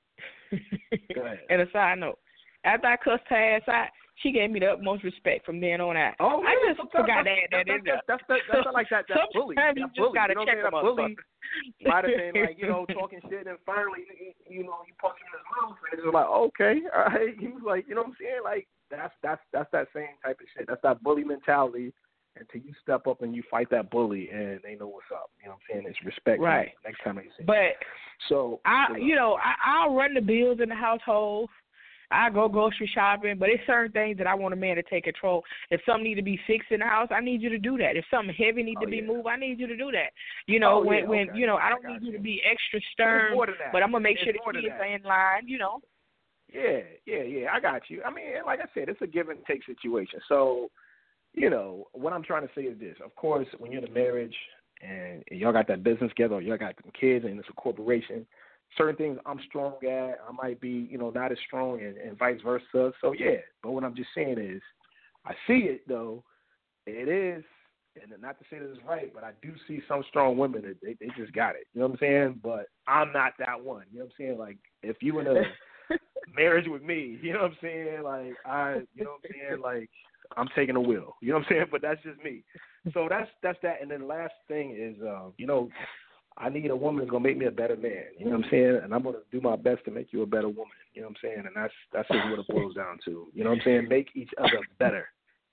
Go ahead. And a side note, after I cussed her ass out, she gave me the utmost respect from then on out. Oh, I yeah, just forgot to add that in there. That's, that's, that's, that's like that, that bully. Sometimes That you just bully. got to you know check what I'm them saying? That bully might have been like, you know, talking shit, and finally, you, you know, you punch him in his mouth, and it's like, okay, all right. He was like, you know what I'm saying? Like, that's that's that's that same type of shit. That's that bully mentality. Until you step up and you fight that bully, and they know what's up. You know what I'm saying? It's respect. Right. Next time they see. But so I, you know, I, I'll run the bills in the household. I go grocery shopping, but it's certain things that I want a man to take control. If something need to be fixed in the house, I need you to do that. If something heavy need oh, to be yeah. moved, I need you to do that. You know, oh, when yeah, when okay. you know, I don't I need you you to be extra stern, but I'm gonna make it's sure the kids are in line. You know. Yeah, yeah, yeah. I got you. I mean, like I said, it's a give and take situation. So. You know, what I'm trying to say is this. Of course, when you're in a marriage and y'all got that business together or y'all got some kids and it's a corporation, certain things I'm strong at, I might be, you know, not as strong and, and vice versa. So, yeah. But what I'm just saying is I see it, though. It is, and not to say this is right, but I do see some strong women that they, they just got it. You know what I'm saying? But I'm not that one. You know what I'm saying? Like, if you in a marriage with me, you know what I'm saying? Like, I, you know what I'm saying? Like, I'm taking a wheel. You know what I'm saying? But that's just me. So that's that's that. And then the last thing is, uh, you know, I need a woman that's gonna make me a better man. You know what I'm saying? And I'm gonna do my best to make you a better woman. You know what I'm saying? And that's that's just what it boils down to. You know what I'm saying? Make each other better,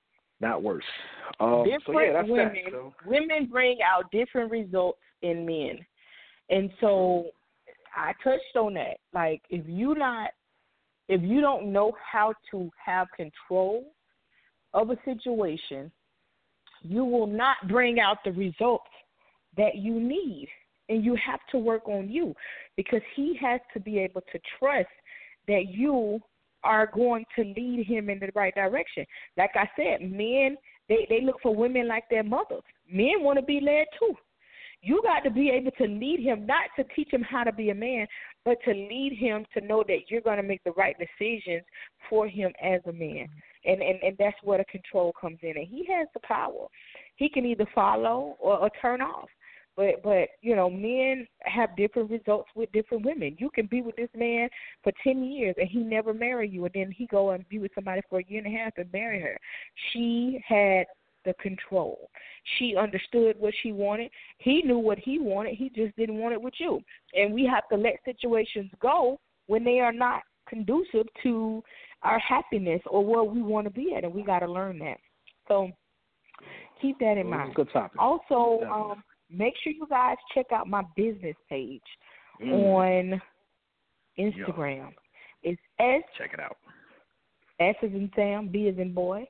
not worse. Um, different so yeah, that's women, that. So. Women bring out different results in men, and so I touched on that. Like, if you not, if you don't know how to have control of a situation, you will not bring out the results that you need. And you have to work on you, because he has to be able to trust that you are going to lead him in the right direction. Like I said, men, they, they look for women like their mothers. Men want to be led too. You got to be able to lead him, not to teach him how to be a man, but to lead him to know that you're going to make the right decisions for him as a man. And, and and that's where the control comes in. And he has the power. He can either follow or, or turn off. But, but you know, men have different results with different women. You can be with this man for ten years and he never marry you, and then he go and be with somebody for a year and a half and marry her. She had the control. She understood what she wanted. He knew what he wanted. He just didn't want it with you. And we have to let situations go when they are not conducive to our happiness or where we want to be at, and we got to learn that. So keep that in well, mind. Good topic. Also, um, make sure you guys check out my business page mm. on Instagram. Yo. It's S. Check it out. S as in Sam, B as in boy,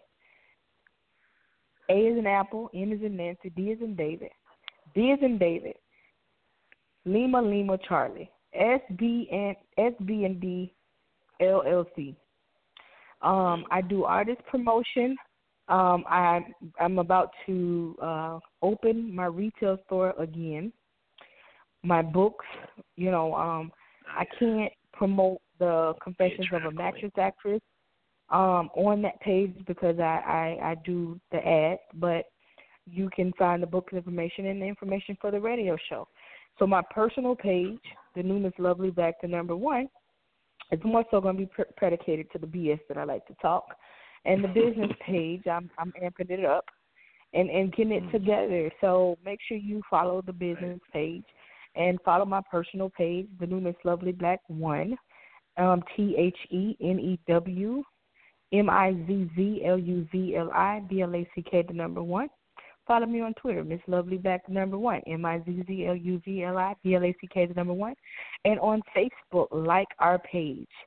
A as in Apple, N as in Nancy, D as in David, D as in David, Lima Lima Charlie, S B and S B and D L L C. Um, I do artist promotion. Um, I, I'm about to uh, open my retail store again. My books, you know, um, I can't promote the Confessions of a Mattress Actress um, on that page because I, I, I do the ads, but you can find the book information and the information for the radio show. So my personal page, The New Miss Lovely Black, the number one, it's more so going to be pre- predicated to the B S that I like to talk. And the business page, I'm I'm amping it up and, and getting it together. So make sure you follow the business page and follow my personal page, The New Miss Lovely Black one, um, T H E N E W M I Z Z L U V L I B L A C K, the number one. Follow me on Twitter, Miss Lovely Black, the number one, M I Z Z L U V L I B L A C K, the number one. And on Facebook, like our page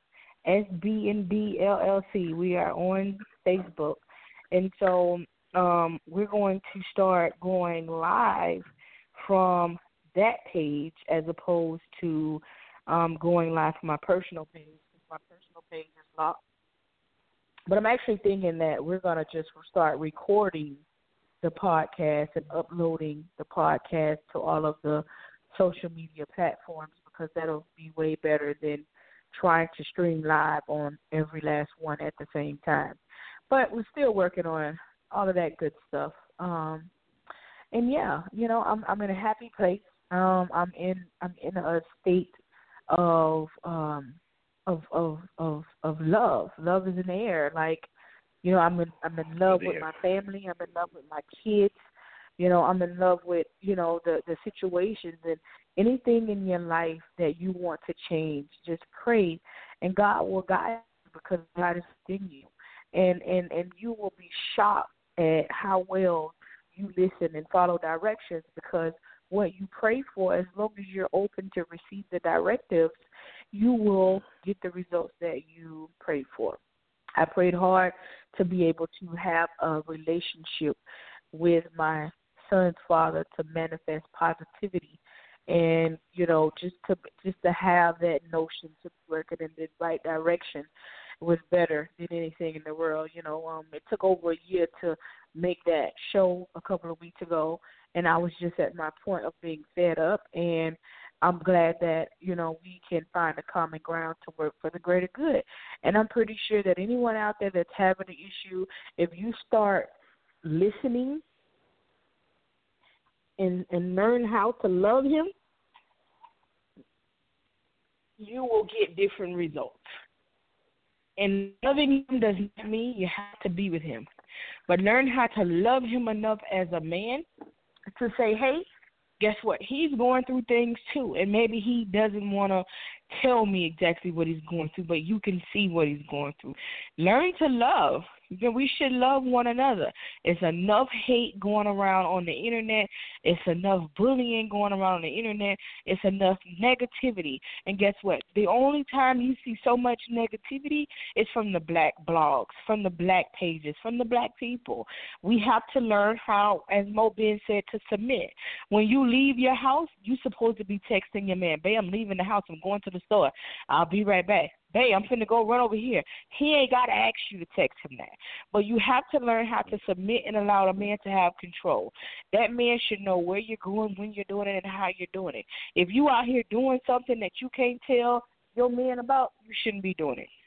S B N D L L C. We are on Facebook. And so um, we're going to start going live from that page as opposed to um, going live from my personal page. My personal page is locked. But I'm actually thinking that we're going to just start recording the podcast and uploading the podcast to all of the social media platforms, because that'll be way better than trying to stream live on every last one at the same time. But we're still working on all of that good stuff. Um, and yeah, you know, I'm I'm in a happy place. Um, I'm in I'm in a state of um of of of of love. Love is in the air. Like, you know, I'm in I'm in love with my family. I'm in love with my kids. You know, I'm in love with, you know, the, the situations and anything in your life that you want to change. Just pray, and God will guide you, because God is in you. And, and, and you will be shocked at how well you listen and follow directions, because what you pray for, as long as you're open to receive the directives, you will get the results that you prayed for. I prayed hard to be able to have a relationship with my son's father, to manifest positivity, and you know, just to just to have that notion to be working in the right direction was better than anything in the world. You know, um, it took over a year to make that show a couple of weeks ago, and I was just at my point of being fed up, and I'm glad that, you know, we can find a common ground to work for the greater good. And I'm pretty sure that anyone out there that's having an issue, if you start listening and and learn how to love him, you will get different results. And loving him does not mean you have to be with him, but learn how to love him enough as a man to say, hey, guess what? He's going through things too, and maybe he doesn't want to tell me exactly what he's going through, but you can see what he's going through. Learn to love. We should love one another. It's enough hate going around on the internet. It's enough bullying going around on the internet. It's enough negativity. And guess what? The only time you see so much negativity is from the black blogs, from the black pages, from the black people. We have to learn how, as Mo Ben said, to submit. When you leave your house, you're supposed to be texting your man, babe, I'm leaving the house. I'm going to the store. I'll be right back. Hey, I'm finna go run over here. He ain't got to ask you to text him that. But you have to learn how to submit and allow a man to have control. That man should know where you're going, when you're doing it, and how you're doing it. If you out here doing something that you can't tell your man about, you shouldn't be doing it.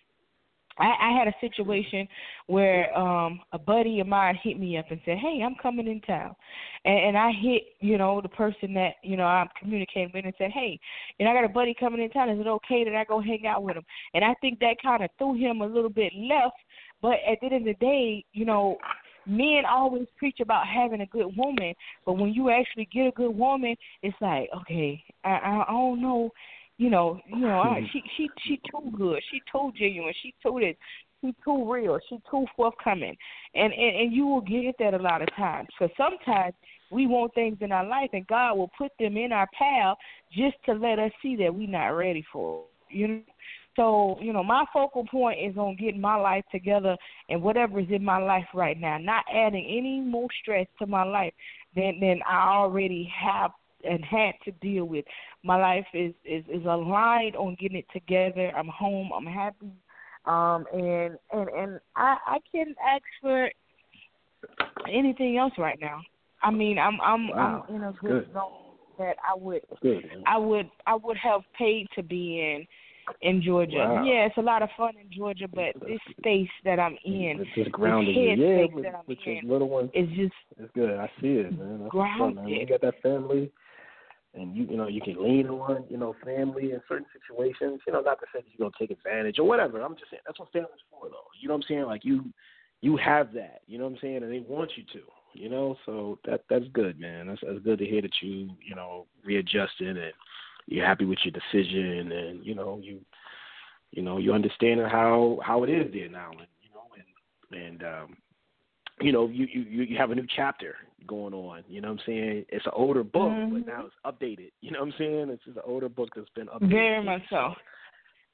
I, I had a situation where um, a buddy of mine hit me up and said, hey, I'm coming in town. And, and I hit, you know, the person that, you know, I'm communicating with and said, hey, you know, I got a buddy coming in town. Is it okay that I go hang out with him? And I think that kind of threw him a little bit left. But at the end of the day, you know, men always preach about having a good woman. But when you actually get a good woman, it's like, okay, I, I, I don't know. You know, you know, I, she she she too good. She too genuine. She too this. She too real. She too forthcoming. And, and and you will get that a lot of times. Because sometimes we want things in our life, and God will put them in our path just to let us see that we're not ready for it. You know. So, you know, my focal point is on getting my life together and whatever is in my life right now, not adding any more stress to my life than than I already have and had to deal with. My life is, is, is aligned on getting it together. I'm home. I'm happy. Um, and, and, and I, I can't ask for anything else right now. I mean, I'm, I'm, wow. I'm in a good, good zone that I would, good, I would, I would have paid to be in, in Georgia. Wow. Yeah, it's a lot of fun in Georgia, but this space that I'm in, it's just grounded. this Yeah, headspace with, that I'm with in, your little one, is just it's good. I see it, man. That's grounded. fun, man. You got that family. And, you you know, you can lean on, you know, family in certain situations. You know, not to say that you're going to take advantage or whatever. I'm just saying that's what family's for, though. You know what I'm saying? Like, you you have that. You know what I'm saying? And they want you to, you know? So that that's good, man. That's, that's good to hear that you, you know, readjusted and you're happy with your decision and, you know, you, you know, you understand how, how it is there now. And, you know, and, and um, you know, you, you, you have a new chapter going on, you know what I'm saying? It's an older book, mm-hmm. but now it's updated. You know what I'm saying? It's just an older book that's been updated. Very much so.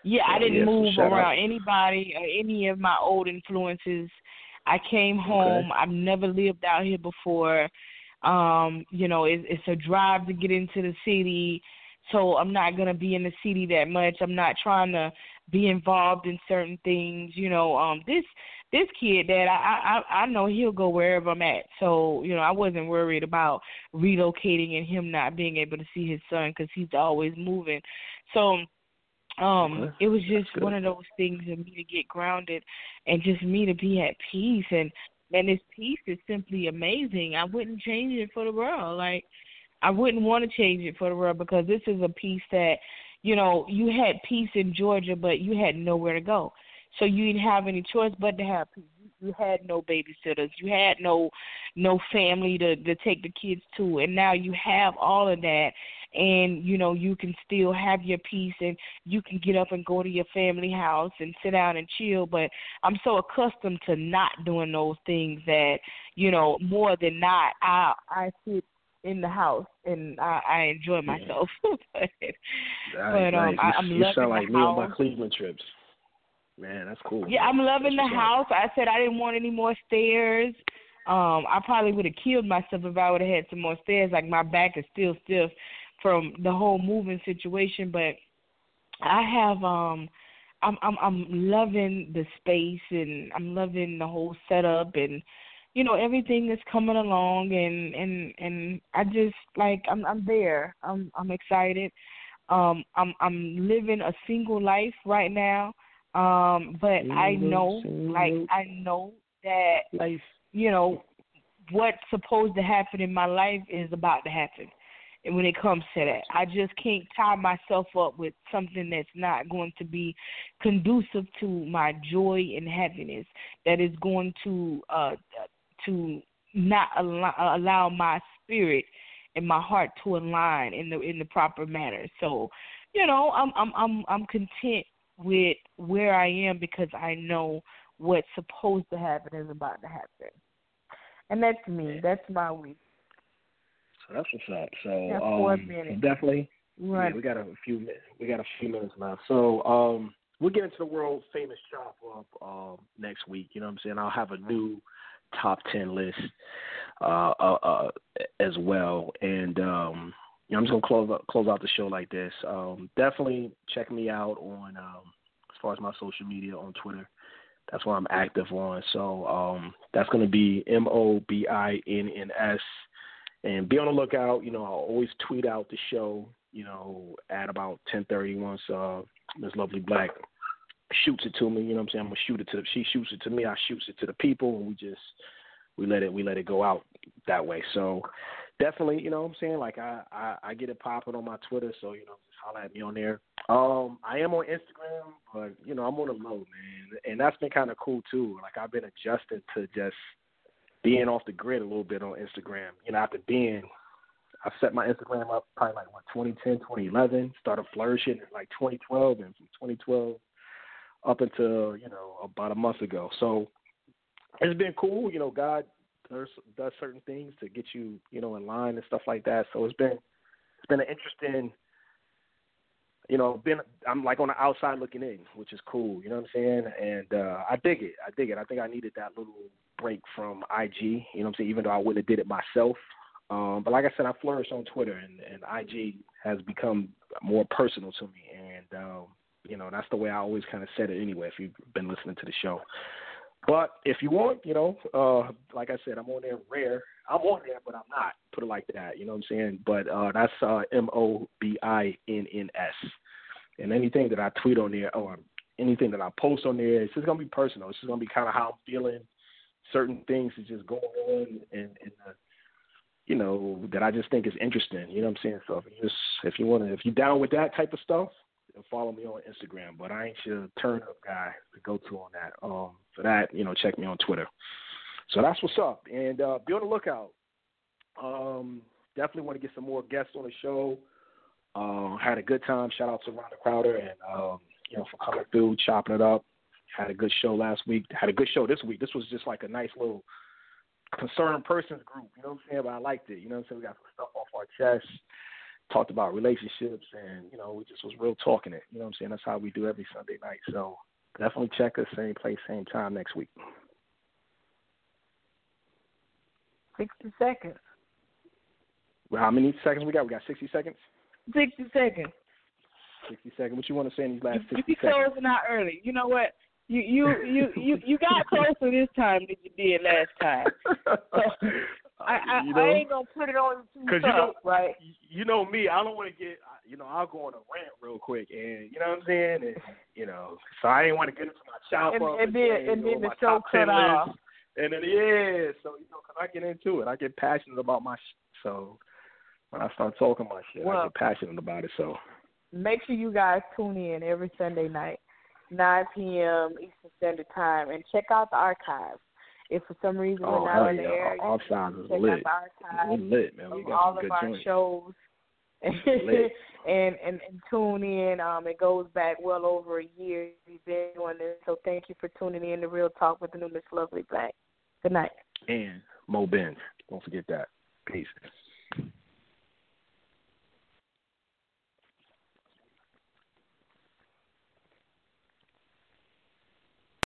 Yeah, I didn't yeah, so move shout around out. anybody or any of my old influences. I came home. Okay. I've never lived out here before. Um, you know, it, it's a drive to get into the city, so I'm not going to be in the city that much. I'm not trying to be involved in certain things. You know, um, this this kid, Dad, I, I, I know he'll go wherever I'm at. So, you know, I wasn't worried about relocating and him not being able to see his son because he's always moving. So, Um, Okay. it was just That's one good. of those things of me to get grounded and just me to be at peace. And, and this peace is simply amazing. I wouldn't change it for the world. Like, I wouldn't want to change it for the world because this is a peace that, you know, you had peace in Georgia, but you had nowhere to go. So you didn't have any choice but to have peace. You had no babysitters. You had no no family to, to take the kids to. And now you have all of that. And, you know, you can still have your peace and you can get up and go to your family house and sit down and chill. But I'm so accustomed to not doing those things that, you know, more than not, I I sit in the house and I, I enjoy myself. but Nice, but um, nice. I, You, I'm you loving sound the like me on my house. Cleveland trips. Man, that's cool. Yeah, Man. I'm loving That's the what's up. house. I said I didn't want any more stairs. Um, I probably would have killed myself if I would have had some more stairs. Like my back is still stiff from the whole moving situation, but I have um, I'm I'm I'm loving the space and I'm loving the whole setup and you know everything that's coming along and and and I just like I'm I'm there. I'm I'm excited. Um, I'm I'm living a single life right now. Um, but I know, like, I know that, Life. you know, what's supposed to happen in my life is about to happen. And when it comes to that, I just can't tie myself up with something that's not going to be conducive to my joy and happiness, that is going to, uh, to not allow, allow my spirit and my heart to align in the, in the proper manner. So, you know, I'm, I'm, I'm, I'm content with where I am because I know what's supposed to happen is about to happen. And that's me. That's my week. So that's what's up. So Yeah, four um, minutes. definitely, Right. yeah, we got a few minutes. We got a few minutes left. So um, we'll get into the world famous chop up um, next week. You know what I'm saying? I'll have a new top ten list uh, uh, uh, as well, and um, you know, I'm just gonna close up, close out the show like this. Um, definitely check me out on um, as far as my social media on Twitter. That's where I'm active on. So um, that's gonna be M O B I N N S, and be on the lookout. You know, I'll always tweet out the show. You know, at about ten thirty once uh, Miss Lovely Black shoots it to me. You know what I'm saying? I'm gonna shoot it to. She shoots it to me. I shoots it to the people, and we just we let it we let it go out that way. So definitely, you know what I'm saying? Like, I, I, I get it popping on my Twitter, so, you know, just holler at me on there. Um, I am on Instagram, but, you know, I'm on the low, man. And that's been kind of cool, too. Like, I've been adjusting to just being off the grid a little bit on Instagram. You know, after being, I set my Instagram up probably like, what, twenty ten, twenty eleven, started flourishing in like twenty twelve, and from twenty twelve up until, you know, about a month ago. So it's been cool. You know, God There's, does certain things to get you, you know, in line and stuff like that. So it's been, it's been an interesting, you know, been, I'm like on the outside looking in, which is cool. You know what I'm saying? And uh, I dig it. I dig it. I think I needed that little break from I G, you know what I'm saying? Even though I wouldn't have did it myself. Um, but like I said, I flourish on Twitter, and, and I G has become more personal to me. And, um, you know, that's the way I always kind of said it anyway, if you've been listening to the show. But if you want, you know, uh, like I said, I'm on there rare. I'm on there, but I'm not. Put it like that. You know what I'm saying? But uh, that's uh, M O B I N N S. And anything that I tweet on there or anything that I post on there, it's just going to be personal. It's just going to be kind of how I'm feeling. Certain things is just going on and, and uh, you know, that I just think is interesting. You know what I'm saying? So if you just, if you want to, if you're down with that type of stuff, follow me on Instagram, but I ain't your turn up guy to go to on that. Um, for that, you know, check me on Twitter. So that's what's up, and uh, be on the lookout. Um, definitely want to get some more guests on the show. Uh, had a good time. Shout out to Rhonda Crowder and um, you know, for coming through, chopping it up. Had a good show last week. Had a good show this week. This was just like a nice little concerned persons group. You know what I'm saying? But I liked it. You know what I'm saying? We got some stuff off our chest. talked about relationships, and, you know, we just was real talking it. You know what I'm saying? That's how we do every Sunday night. So definitely check us, same place, same time next week. sixty seconds. Well, how many seconds we got? We got sixty seconds? sixty seconds. sixty seconds. What you want to say in these last you, sixty you seconds? You closing out early. You know what? You you you you, you got closer this time than you did last time. So, I I, you know, I ain't gonna put it on you too tough, you know, right? You know me. I don't want to get. You know, I'll go on a rant real quick, and you know what I'm saying. And, you know, so I ain't want to get into my chop and, up and then and, and then the my show cut off. List. And then yeah, so you know, cause I get into it, I get passionate about my. Sh- so when I start talking my shit, well, I get passionate about it. So make sure you guys tune in every Sunday night, nine p.m. Eastern Standard Time, and check out the archives. If for some reason oh, we're not on yeah. the air, our side is check lit. out the archives. We lit, man. We got all some of good our joints. shows. lit. and, and and tune in. Um, it goes back well over a year. We've been doing this, so thank you for tuning in to Real Talk with the new Miss Lovely Black. Good night. And Mo Benz. Don't forget that. Peace.